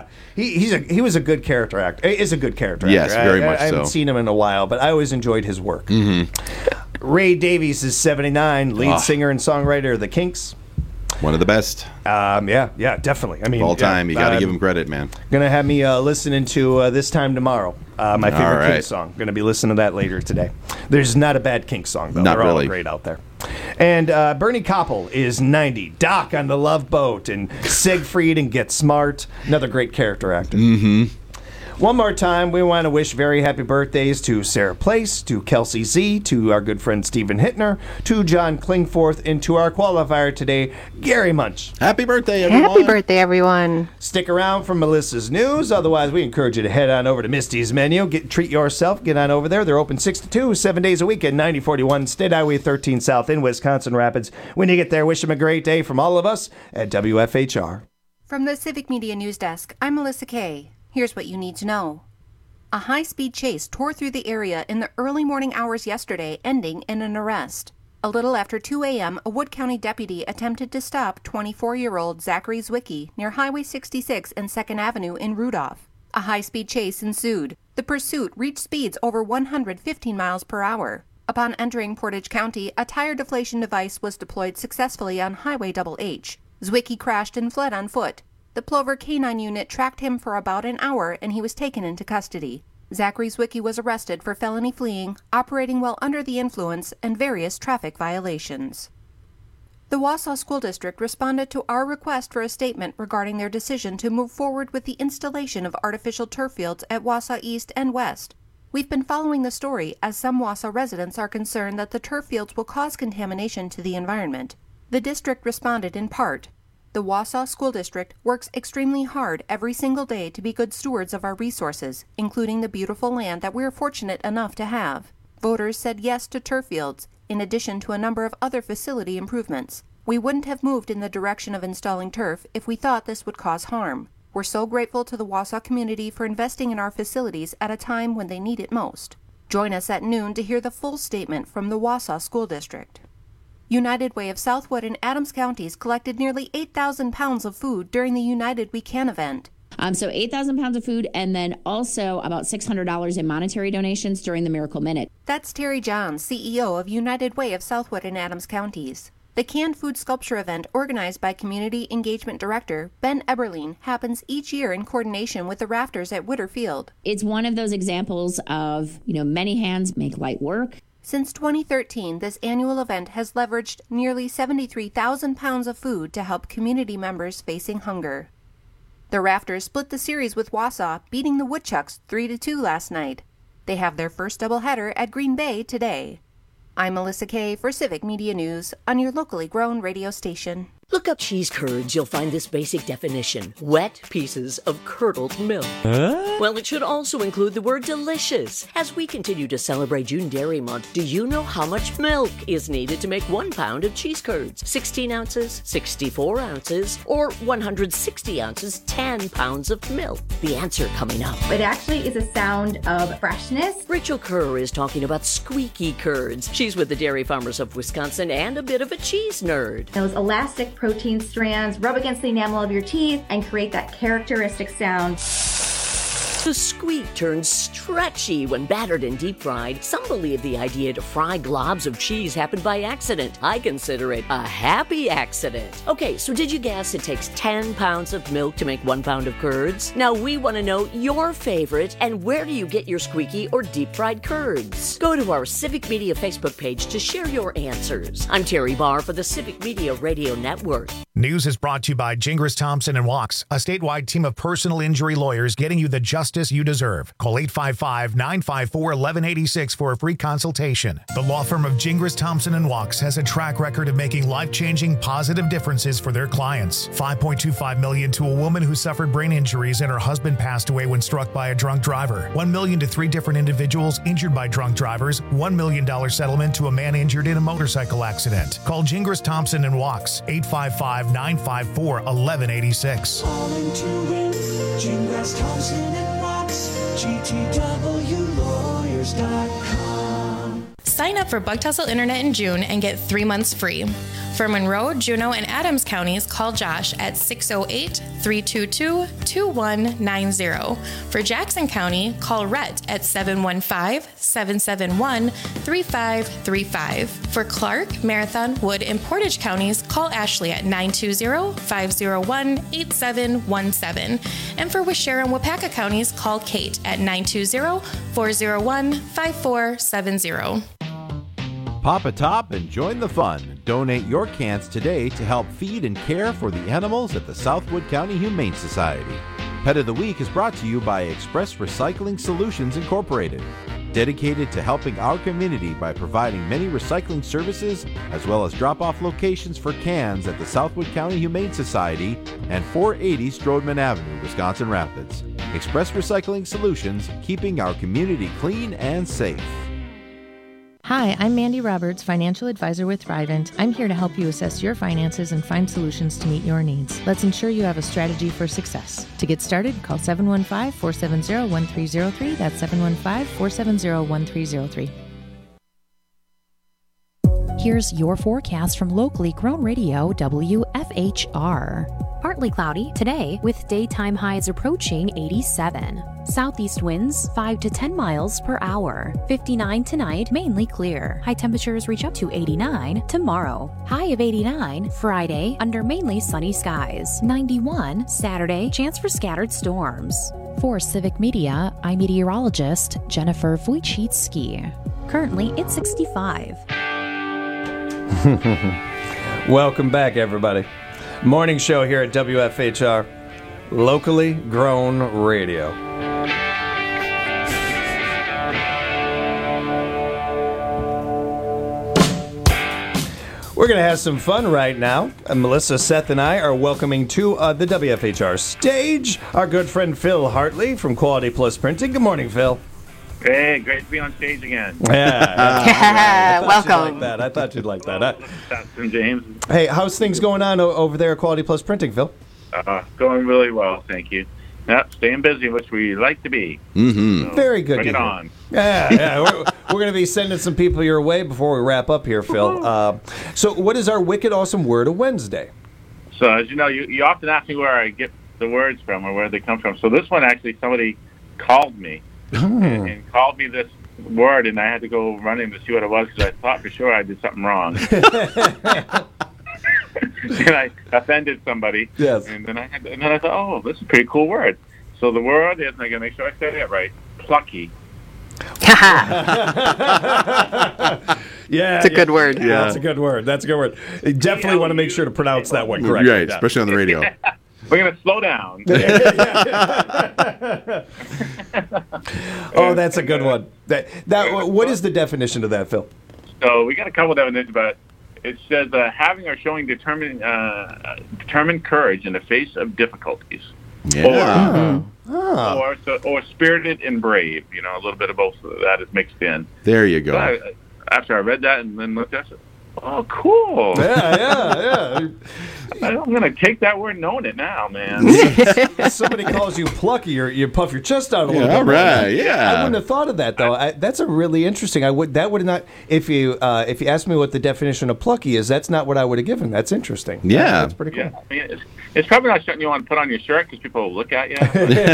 He was a good character actor. Is a good character actor. Yes, very much I haven't so. seen him in a while, but I always enjoyed his work. Mm-hmm. Ray Davies is 79, lead singer and songwriter of the Kinks. One of the best. Yeah, definitely. I mean, all time. You got to give him credit, man. Gonna have me listening to This Time Tomorrow, my favorite right. Kinks song. Gonna be listening to that later today. There's not a bad Kinks song though. Not They're really. all great out there. And Bernie Koppel is 90. Doc on The Love Boat and Siegfried and Get Smart. Another great character actor. Mm-hmm. One more time, we want to wish very happy birthdays to Sarah Place, to Kelsey Z, to our good friend Stephen Hittner, to John Klingforth, and to our qualifier today, Gary Munch. Happy birthday, everyone. Happy birthday, everyone. Stick around for Melissa's news. Otherwise, we encourage you to head on over to Misty's Menu. Treat yourself. Get on over there. They're open 6 to 2, 7 days a week at 9041 State Highway 13 South in Wisconsin Rapids. When you get there, wish them a great day from all of us at WFHR. From the Civic Media News Desk, I'm Melissa Kay. Here's what you need to know. A high-speed chase tore through the area in the early morning hours yesterday, ending in an arrest. A little after 2 a.m., a Wood County deputy attempted to stop 24-year-old Zachary Zwicky near Highway 66 and 2nd Avenue in Rudolph. A high-speed chase ensued. The pursuit reached speeds over 115 miles per hour. Upon entering Portage County, a tire deflation device was deployed successfully on Highway Double H. Zwicky crashed and fled on foot. The Plover K-9 unit tracked him for about an hour and he was taken into custody. Zachary Zwicky was arrested for felony fleeing, operating while under the influence, and various traffic violations. The Wausau School District responded to our request for a statement regarding their decision to move forward with the installation of artificial turf fields at Wausau East and West. We've been following the story as some Wausau residents are concerned that the turf fields will cause contamination to the environment. The district responded in part. The Wausau School District works extremely hard every single day to be good stewards of our resources, including the beautiful land that we're fortunate enough to have. Voters said yes to turf fields, in addition to a number of other facility improvements. We wouldn't have moved in the direction of installing turf if we thought this would cause harm. We're so grateful to the Wausau community for investing in our facilities at a time when they need it most. Join us at noon to hear the full statement from the Wausau School District. United Way of Southwood and Adams counties collected nearly 8,000 pounds of food during the United We Can event. So 8,000 pounds of food and then also about $600 in monetary donations during the Miracle Minute. That's Terry Johns, CEO of United Way of Southwood and Adams counties. The canned food sculpture event organized by Community Engagement Director Ben Eberlein happens each year in coordination with the Rafters at Witter Field. It's one of those examples of, many hands make light work. Since 2013, this annual event has leveraged nearly 73,000 pounds of food to help community members facing hunger. The Rafters split the series with Wausau, beating the Woodchucks 3-2 last night. They have their first doubleheader at Green Bay today. I'm Melissa Kay for Civic Media News on your locally grown radio station. Look up cheese curds, you'll find this basic definition. Wet pieces of curdled milk. Well, it should also include the word delicious. As we continue to celebrate June Dairy Month, do you know how much milk is needed to make 1 pound of cheese curds? 16 ounces, 64 ounces, or 160 ounces, 10 pounds of milk? The answer coming up. It actually is a sound of freshness. Rachel Kerr is talking about squeaky curds. She's with the Dairy Farmers of Wisconsin and a bit of a cheese nerd. Those elastic protein strands rub against the enamel of your teeth and create that characteristic sound. The squeak turns stretchy when battered and deep fried. Some believe the idea to fry globs of cheese happened by accident. I consider it a happy accident. Okay, so did you guess it takes 10 pounds of milk to make 1 pound of curds? Now we want to know your favorite and where do you get your squeaky or deep fried curds? Go to our Civic Media Facebook page to share your answers. I'm Terry Barr for the Civic Media Radio Network. News is brought to you by Gingras Thompson & Walks, a statewide team of personal injury lawyers getting you the justice you deserve. Call 855-954-1186 for a free consultation. The law firm of Gingras Thompson & Walks has a track record of making life-changing positive differences for their clients. $5.25 million to a woman who suffered brain injuries and her husband passed away when struck by a drunk driver. $1 million to 3 different individuals injured by drunk drivers. $1 million settlement to a man injured in a motorcycle accident. Call Gingras Thompson & Walks, 855-954-1186. Calling to win, Gingras Thompson and Walks, GTWlawyers.com. Sign up for Bug Tussle Internet in June and get 3 months free. For Monroe, Juneau, and Adams counties, call Josh at 608-322-2190. For Jackson County, call Rhett at 715-771-3535. For Clark, Marathon, Wood, and Portage counties, call Ashley at 920-501-8717. And for Waushara and Wapaka counties, call Kate at 920-401-5470. Pop a top and join the fun. Donate your cans today to help feed and care for the animals at the Southwood County Humane Society. Pet of the Week is brought to you by Express Recycling Solutions Incorporated, dedicated to helping our community by providing many recycling services as well as drop-off locations for cans at the Southwood County Humane Society and 480 Strodman Avenue, Wisconsin Rapids. Express Recycling Solutions, keeping our community clean and safe. Hi, I'm Mandy Roberts, financial advisor with Thrivent. I'm here to help you assess your finances and find solutions to meet your needs. Let's ensure you have a strategy for success. To get started, call 715-470-1303. That's 715-470-1303. Here's your forecast from locally grown radio WFHR. Partly cloudy today with daytime highs approaching 87. Southeast winds 5 to 10 miles per hour. 59 tonight, mainly clear. High temperatures reach up to 89 tomorrow. High of 89 Friday under mainly sunny skies. 91 Saturday, chance for scattered storms. For Civic Media, I'm meteorologist Jennifer Wojcicki. Currently, it's 65. Welcome back, everybody. Morning show here at WFHR, locally grown radio. We're going to have some fun right now. Melissa, Seth, and I are welcoming to the WFHR stage our good friend Phil Hartley from Quality Plus Printing. Good morning, Phil. Hey, great to be on stage again. Yeah. Welcome. I thought you'd like that. Dustin James. Hey, how's things going on over there at Quality Plus Printing, Phil? Going really well, thank you. Yep, staying busy, which we like to be. Mm-hmm. So very good. Bring it on. Yeah. We're going to be sending some people your way before we wrap up here, Phil. So what is our wicked awesome word of Wednesday? So as you know, you often ask me where I get the words from or where they come from. So this one, actually, somebody called me and called me this word, and I had to go running to see what it was because I thought for sure I did something wrong. And I offended somebody. Yes. And then I thought, oh, this is a pretty cool word. So the word is, and I got to make sure I say it right, plucky. Yeah, it's a good word. Yeah, that's a good word. You definitely want to make sure to pronounce that one correctly. Right, especially on the radio. We're going to slow down. Oh, that's a good one. What is the definition of that, Phil? So we got a couple of definitions, but it says having or showing determined courage in the face of difficulties. Yeah. Or spirited and brave. You know, a little bit of both of that is mixed in. There you go. So after I read that and then looked at it, oh, cool. Yeah. I'm going to take that word knowing it now, man. If somebody calls you plucky, you puff your chest out a little bit. All right, yeah. I wouldn't have thought of that, though. That's a really interesting. That would not. If you asked me what the definition of plucky is, that's not what I would have given. That's interesting. Yeah. That's pretty cool. Yeah. I mean, it's probably not something you want to put on your shirt because people will look at you.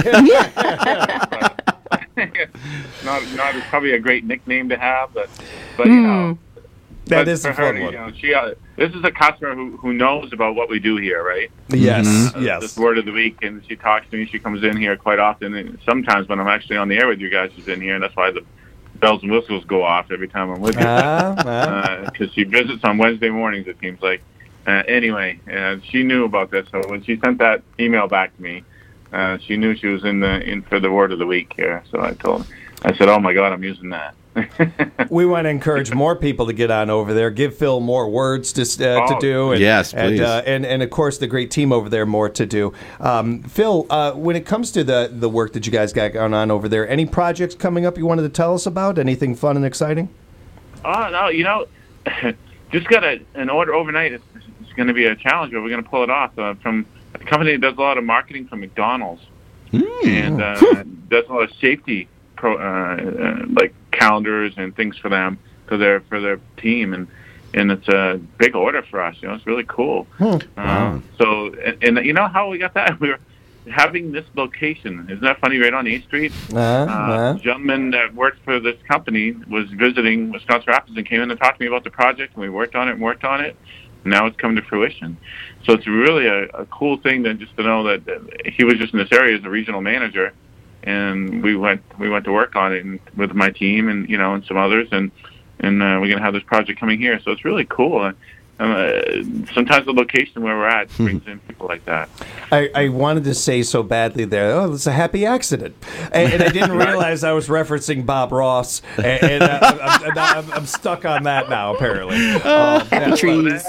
not probably a great nickname to have, but you know. That is a fun one. You know, this is a customer who knows about what we do here, right? Yes, yes. This word of the week, and she talks to me. She comes in here quite often, and sometimes when I'm actually on the air with you guys, she's in here, and that's why the bells and whistles go off every time I'm with you. Because she visits on Wednesday mornings, it seems like. Anyway, she knew about this, so when she sent that email back to me, she knew she was in for the word of the week here. So I said, "Oh my God, I'm using that." We want to encourage more people to get on over there. Give Phil more words to do. And, yes, please. And of course, the great team over there more to do. Phil, when it comes to the work that you guys got going on over there, any projects coming up you wanted to tell us about? Anything fun and exciting? Oh, no, just got an order overnight. It's going to be a challenge, but we're going to pull it off from a company that does a lot of marketing for McDonald's and does a lot of safety like calendars and things for them for their team, and it's a big order for us. It's really cool. Wow. So and you know how we got that? We were having this location. Isn't that funny? Right on 8th Street. A gentleman that worked for this company was visiting Wisconsin Rapids and came in and talked to me about the project, and we worked on it. Now it's come to fruition. So it's really a cool thing to know that he was just in this area as a regional manager, and we went to work on it with my team and and some others, and we're going to have this project coming here. So it's really cool. Sometimes the location where we're at brings in people like that. I wanted to say so badly there, it's a happy accident. And I didn't realize I was referencing Bob Ross. And I'm stuck on that now, apparently. Trees.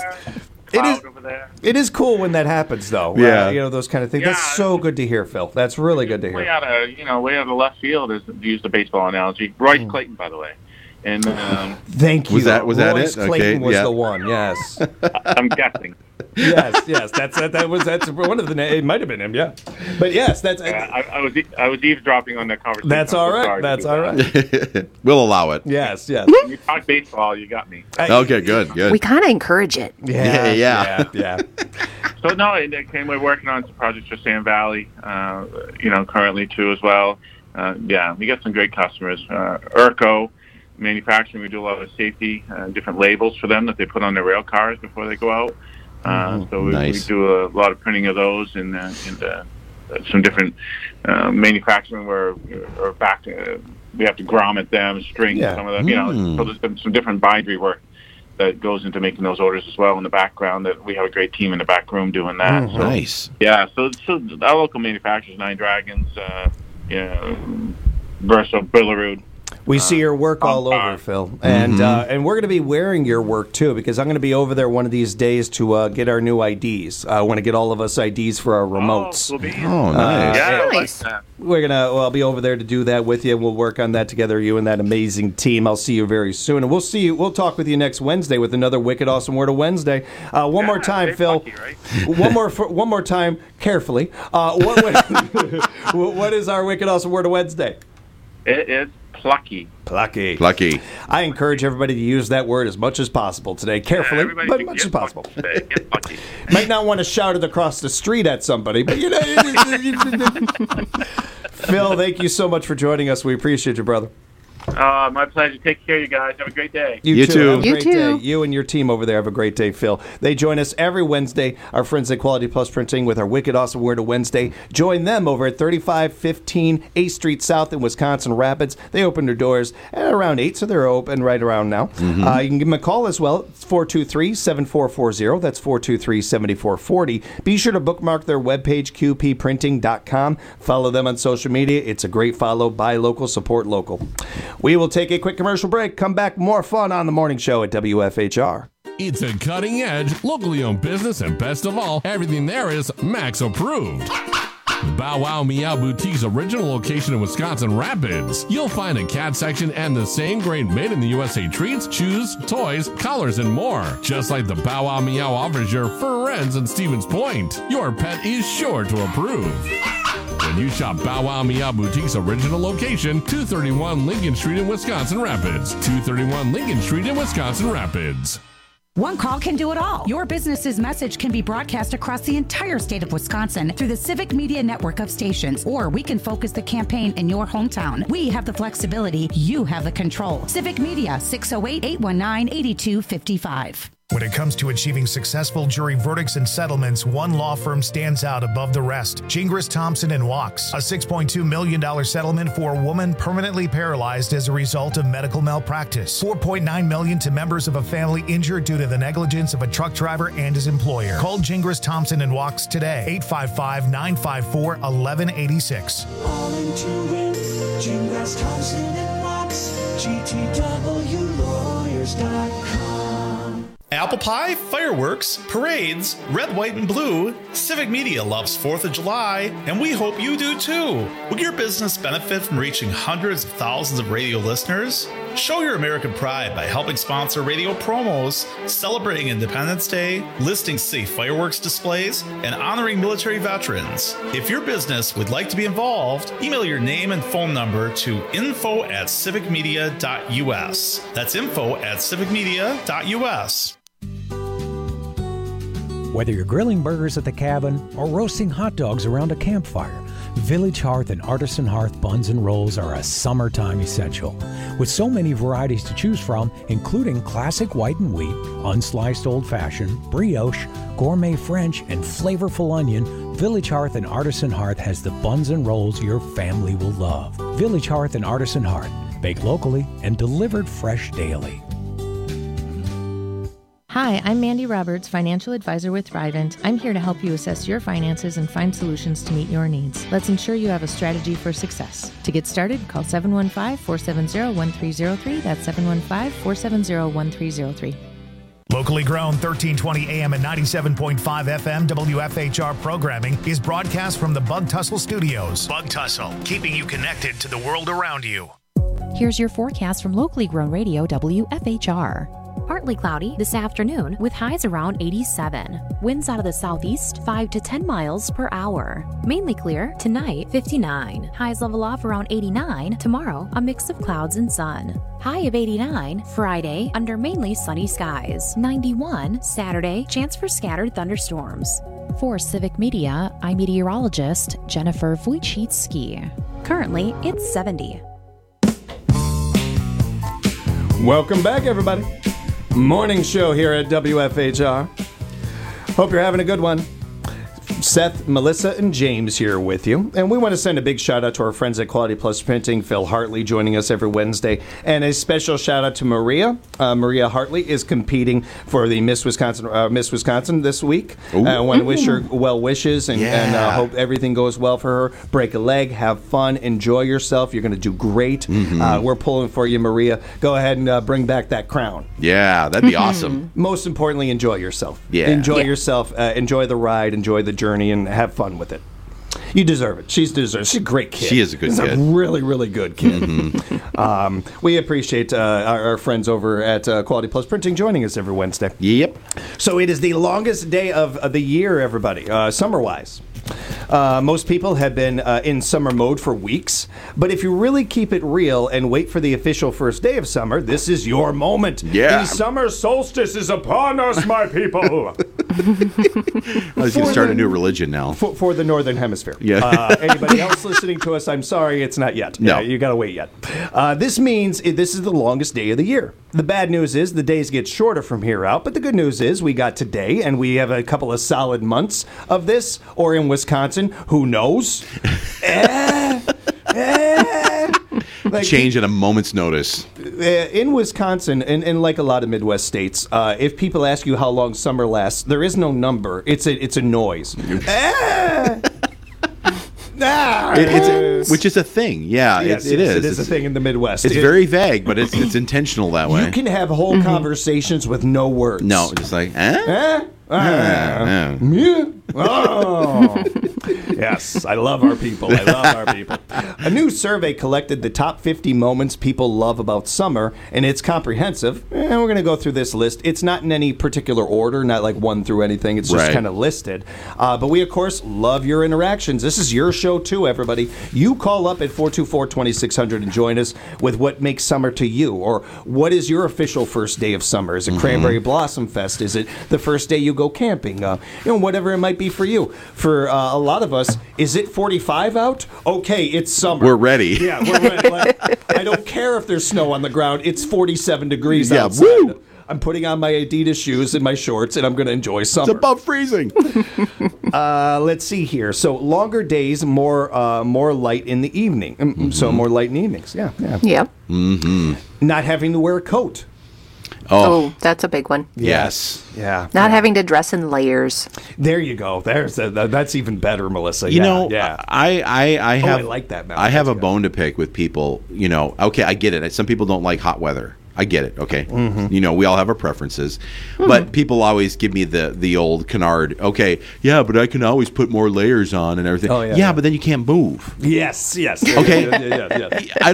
It is cool when that happens, though. Yeah. Those kind of things. That's so good to hear, Phil. That's really good to hear. Way out of left field, is to use the baseball analogy. Royce Clayton, by the way. And thank you. Was that Royce it? Clayton was yeah. the one. Yes. I'm guessing. Yes. That's one of the names. It might have been him. Yeah. But yes, that's. I was eavesdropping on that conversation. That's all right. That's all right. We'll allow it. Yes. When you talk baseball, you got me. Okay. Good. We kind of encourage it. Yeah. So no, we're working on some projects for Sand Valley. Currently too as well. We got some great customers. Urco Manufacturing, we do a lot of safety, different labels for them that they put on their rail cars before they go out. So we do a lot of printing of those and some different manufacturing where we have to grommet them, string some of them. So there's some different bindery work that goes into making those orders as well in the background. That we have a great team in the back room doing that. Nice. Yeah. So our local manufacturers, Nine Dragons, Verso, Billerud. We see your work all over, Phil, and we're going to be wearing your work too, because I'm going to be over there one of these days to get our new IDs. I want to get all of us IDs for our remotes. Nice. Nice. I'll be over there to do that with you. We'll work on that together, you and that amazing team. I'll see you very soon, and we'll talk with you next Wednesday with another Wicked Awesome Word of Wednesday. One more time, Phil. Lucky, right? one more time, carefully. What is our Wicked Awesome Word of Wednesday? It is plucky. Plucky. I encourage everybody to use that word as much as possible today. Carefully, but as much as possible. Get plucky. Might not want to shout it across the street at somebody, but Phil, thank you so much for joining us. We appreciate you, brother. My pleasure. Take care, you guys. Have a great day. You too. Have a You great too. day. You and your team over there have a great day, Phil. They join us every Wednesday, our friends at Quality Plus Printing, with our Wicked Awesome Word of Wednesday. Join them over at 3515 8th Street South in Wisconsin Rapids. They open their doors at around 8, so they're open right around now. You can give them a call as well. It's 423-7440. That's 423-7440. Be sure to bookmark their webpage, qpprinting.com. Follow them on social media. It's a great follow. Buy local, support local. We will take a quick commercial break. Come back, more fun on the morning show at WFHR. It's a cutting-edge, locally owned business, and best of all, everything there is Max approved. Bow Wow Meow Boutique's original location in Wisconsin Rapids. You'll find a cat section and the same great made-in-the-USA treats, shoes, toys, collars, and more. Just like the Bow Wow Meow offers your fur ends in Stevens Point. Your pet is sure to approve. When you shop Bow Wow Meow Boutique's original location, 231 Lincoln Street in Wisconsin Rapids. 231 Lincoln Street in Wisconsin Rapids. One call can do it all. Your business's message can be broadcast across the entire state of Wisconsin through the Civic Media network of stations, or we can focus the campaign in your hometown. We have the flexibility. You have the control. Civic Media, 608-819-8255. When it comes to achieving successful jury verdicts and settlements, one law firm stands out above the rest. Gingras, Thompson & Wachs. A $6.2 million settlement for a woman permanently paralyzed as a result of medical malpractice. $4.9 million to members of a family injured due to the negligence of a truck driver and his employer. Call Gingras, Thompson & Wachs today. 855-954-1186. All in to win. Gingras, Thompson & Wachs. GTWlawyers.com. Apple pie, fireworks, parades, red, white, and blue. Civic Media loves 4th of July, and we hope you do too. Will your business benefit from reaching hundreds of thousands of radio listeners? Show your American pride by helping sponsor radio promos, celebrating Independence Day, listing safe fireworks displays, and honoring military veterans. If your business would like to be involved, email your name and phone number to info@civicmedia.us. That's info@civicmedia.us. Whether you're grilling burgers at the cabin or roasting hot dogs around a campfire, Village Hearth and Artisan Hearth buns and rolls are a summertime essential. With so many varieties to choose from, including classic white and wheat, unsliced old-fashioned, brioche, gourmet French, and flavorful onion, Village Hearth and Artisan Hearth has the buns and rolls your family will love. Village Hearth and Artisan Hearth, baked locally and delivered fresh daily. Hi, I'm Mandy Roberts, financial advisor with Thrivent. I'm here to help you assess your finances and find solutions to meet your needs. Let's ensure you have a strategy for success. To get started, call 715-470-1303. That's 715-470-1303. Locally grown 1320 AM and 97.5 FM WFHR programming is broadcast from the Bug Tussle Studios. Bug Tussle, keeping you connected to the world around you. Here's your forecast from locally grown radio WFHR. Partly cloudy this afternoon with highs around 87. Winds out of the southeast 5 to 10 miles per hour. Mainly clear tonight 59. Highs level off around 89. Tomorrow a mix of clouds and sun. High of 89 Friday under mainly sunny skies. 91 Saturday, chance for scattered thunderstorms. For Civic Media, I'm meteorologist Jennifer Wojcicki. Currently it's 70. Welcome back, everybody. Morning show here at WFHR. Hope you're having a good one. Seth, Melissa, and James here with you. And we want to send a big shout out to our friends at Quality Plus Printing, Phil Hartley joining us every Wednesday. And a special shout out to Maria. Maria Hartley is competing for the Miss Wisconsin this week. I want to wish her well wishes and hope everything goes well for her. Break a leg, have fun, enjoy yourself. You're going to do great. We're pulling for you, Maria. Go ahead and bring back that crown. Yeah, that'd be awesome. Most importantly, enjoy yourself. Yeah. Enjoy yourself. Enjoy the ride. Enjoy the journey. And have fun with it. You deserve it. She's a great kid. She is a good kid. She's a really, really good kid. We appreciate our friends over at Quality Plus Printing joining us every Wednesday. Yep. So it is the longest day of the year, everybody, summer-wise. Most people have been in summer mode for weeks, but if you really keep it real and wait for the official first day of summer, this is your moment. Yeah. The summer solstice is upon us, my people. I was going to start a new religion now. For the Northern Hemisphere. Yeah. Anybody else listening to us, I'm sorry, it's not yet. No. You got to wait yet. This means this is the longest day of the year. The bad news is the days get shorter from here out, but the good news is we got today, and we have a couple of solid months of this, or in Wisconsin, who knows? Change at a moment's notice. In Wisconsin, and like a lot of Midwest states, if people ask you how long summer lasts, there is no number. It's a noise. Which is a thing. Yeah, yes, it is. It is a thing in the Midwest. It's very vague, but it's intentional that way. You can have whole conversations with no words. No, just like, Oh. Yes, I love our people. A new survey collected the top 50 moments people love about summer, and it's comprehensive. And we're going to go through this list. It's not in any particular order, not like one through anything. It's just kind of listed. But we, of course, love your interactions. This is your show, too, everybody. You call up at 424-2600 and join us with what makes summer to you, or what is your official first day of summer? Is it Cranberry Blossom Fest? Is it the first day you go camping? Whatever it might be for you. For a lot of us, is it 45 out? Okay, it's summer. We're ready. Yeah, we're ready. I don't care if there's snow on the ground. It's 47 degrees outside. Woo! I'm putting on my Adidas shoes and my shorts, and I'm going to enjoy summer. It's above freezing. Let's see here. So longer days, more light in the evening. So more light in the evenings. Yeah. Yep. Mm-hmm. Not having to wear a coat. Oh, that's a big one. Yes. Yeah. Not having to dress in layers. There you go. That's even better, Melissa. You know, yeah. I have. I like that, Mel. I have a bone to pick with people. You know, okay, I get it. Some people don't like hot weather. I get it. Okay, Mm-hmm. you know, we all have our preferences, but people always give me the old canard. Okay, yeah, but I can always put more layers on and everything. Oh, yeah. But then you can't move. Yes. Okay. Yeah.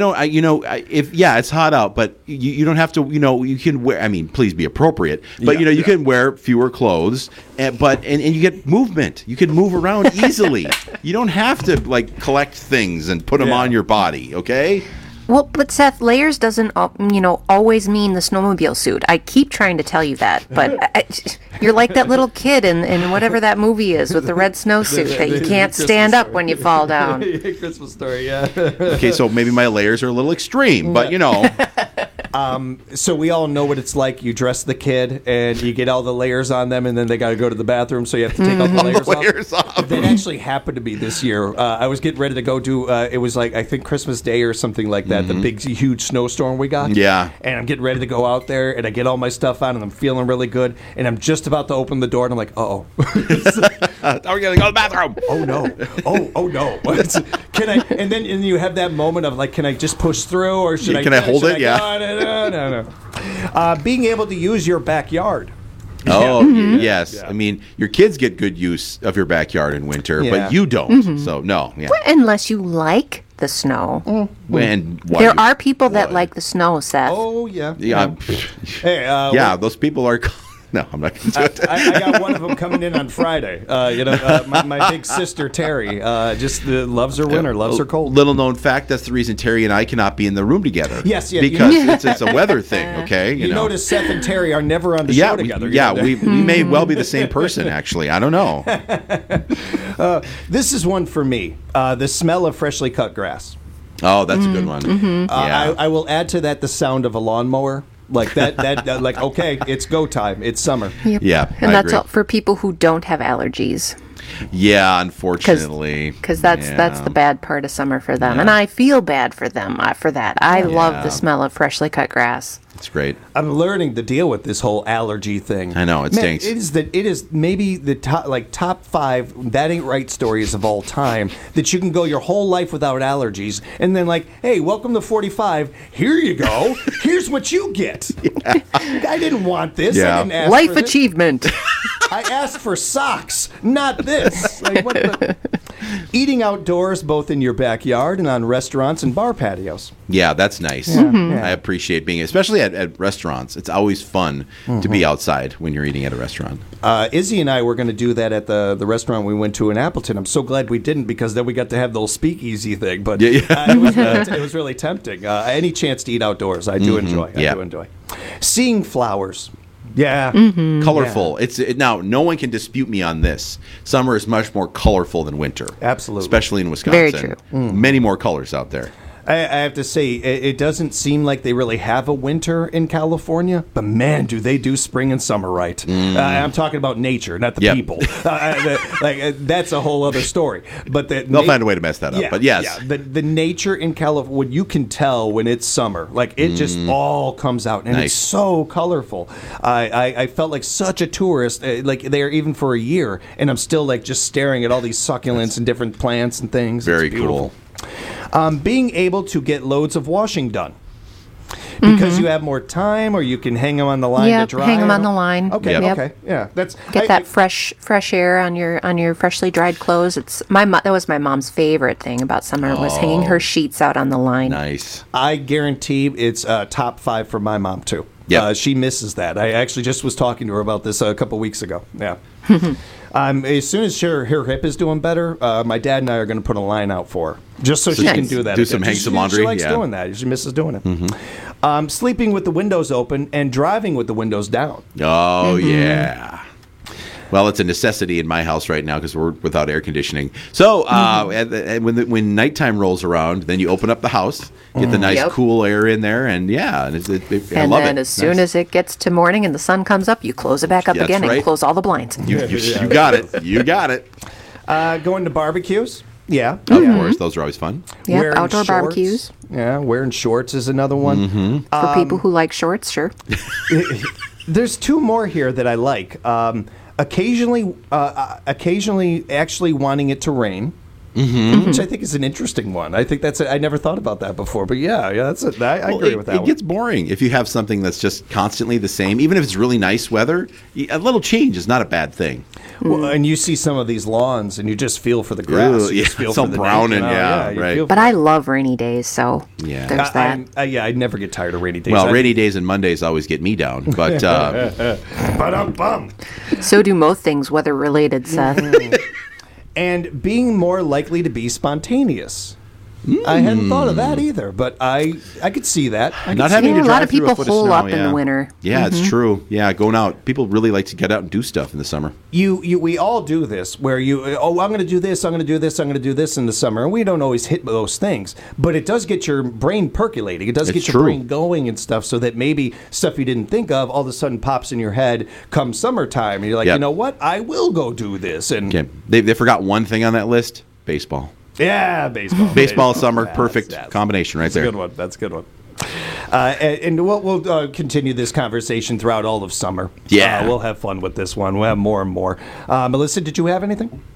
It's hot out, but you don't have to. You know, you can wear. I mean, please be appropriate. But you can wear fewer clothes, and you get movement. You can move around easily. You don't have to like collect things and put them on your body. Okay. Well, but Seth, layers doesn't, always mean the snowmobile suit. I keep trying to tell you that, but you're like that little kid in whatever that movie is with the red snowsuit that you can't stand up when you fall down. Christmas Story, yeah. Okay, so maybe my layers are a little extreme, but you know. So we all know what it's like. You dress the kid, and you get all the layers on them, and then they got to go to the bathroom, so you have to take all the layers off. That actually happened to me this year. I was getting ready to go do, it was like, I think Christmas Day or something like that, the big, huge snowstorm we got. Yeah. And I'm getting ready to go out there, and I get all my stuff on, and I'm feeling really good, and I'm just about to open the door, and I'm like, uh-oh. Are we going to go to the bathroom? Oh, no. Oh, no. Can I? And then you have that moment of, like, can I just push through, or should I? Can I hold it? No. Being able to use your backyard. Oh, yes. Yeah. I mean, your kids get good use of your backyard in winter, but you don't. So, no. Yeah. Well, unless you like the snow. And there are people that like the snow, Seth. Oh, yeah. Yeah. Hey, those people are... No, I'm not going to do it. I got one of them coming in on Friday. My big sister, Terry, just loves her winter, loves her cold. Little known fact, that's the reason Terry and I cannot be in the room together. Yes, yeah. Because it's a weather thing, okay? You notice Seth and Terry are never on the show together. We may well be the same person, actually. I don't know. This is one for me. The smell of freshly cut grass. Oh, that's a good one. Mm-hmm. I will add to that the sound of a lawnmower. Like that like, okay, it's go time. It's summer. Yep. Yeah, and that's all for people who don't have allergies. Yeah, unfortunately. Because that's the bad part of summer for them. And I feel bad for them for that. I love the smell of freshly cut grass. It's great. I'm learning to deal with this whole allergy thing. I know, it stinks. It is maybe the top 5 That Ain't Right stories of all time that you can go your whole life without allergies, and then like, hey, welcome to 45. Here you go. Here's what you get. Yeah. I didn't want this. Yeah. I didn't ask Life for this. achievement. I asked for socks, not this. Like, what the? Eating outdoors, both in your backyard and on restaurants and bar patios. Yeah, that's nice. Yeah. Mm-hmm. I appreciate being, especially at restaurants. It's always fun to be outside when you're eating at a restaurant. Izzy and I were going to do that at the restaurant we went to in Appleton. I'm so glad we didn't, because then we got to have the little speakeasy thing. But it was really tempting. Any chance to eat outdoors, I do enjoy. I do enjoy. Seeing flowers. Yeah. Mm-hmm. Colorful. Now, no one can dispute me on this. Summer is much more colorful than winter. Absolutely. Especially in Wisconsin. Very true. Many more colors out there. I have to say, it doesn't seem like they really have a winter in California, but man, do they do spring and summer right. I'm talking about nature, not the people. That's a whole other story. But they'll find a way to mess that up. But yes. Yeah, the nature in California, what you can tell when it's summer, like it just all comes out, and it's so colorful. I felt like such a tourist, like there even for a year, and I'm still like just staring at all these succulents and different plants and things. Very cool. Being able to get loads of washing done because you have more time, or you can hang them on the line to dry. Hang them on the line. Okay, okay, yeah. Get that fresh air on your freshly dried clothes. It's that was my mom's favorite thing about summer was hanging her sheets out on the line. Nice. I guarantee it's top 5 for my mom too. Yeah, she misses that. I actually just was talking to her about this a couple weeks ago. Yeah. As soon as her hip is doing better, my dad and I are going to put a line out for her, just so she can do that. Hang some laundry. She likes doing that. She misses doing it. Sleeping with the windows open and driving with the windows down. Oh, yeah. Well, it's a necessity in my house right now because we're without air conditioning. So when nighttime rolls around, then you open up the house, get the nice cool air in there, and I love it. And then as soon as it gets to morning and the sun comes up, you close it back up again and close all the blinds. You got it. You got it. Going to barbecues. Yeah. Of course. Those are always fun. Yeah, Wearing outdoor shorts. barbecues. Yeah, wearing shorts is another one. For people who like shorts, sure. There's two more here that I like. Occasionally actually wanting it to rain. Which I think is an interesting one. I think I never thought about that before, but that's it. I agree with that. It gets boring if you have something that's just constantly the same. Even if it's really nice weather, a little change is not a bad thing. Well, and you see some of these lawns, and you just feel for the grass. You just feel it's all for the brown and right. But I love rainy days, so there's that. I never get tired of rainy days. Well, rainy days and Mondays always get me down, but so do most things weather related, Seth. And being more likely to be spontaneous. I hadn't thought of that either, but I could see that. Not having to a lot drive of through people a foot of hole snow, up in the winter. Yeah, it's true. Yeah, going out. People really like to get out and do stuff in the summer. We all do this, where I'm going to do this, I'm going to do this, I'm going to do this in the summer, and we don't always hit those things. But it does get your brain percolating. It does get your brain going and stuff, so that maybe stuff you didn't think of all of a sudden pops in your head come summertime, and you're like, you know what, I will go do this. And they forgot one thing on that list: baseball. Yeah, baseball. Baseball, summer, perfect combination right there. That's a good one. And we'll continue this conversation throughout all of summer. Yeah. We'll have fun with this one. We'll have more and more. Melissa, did you have anything?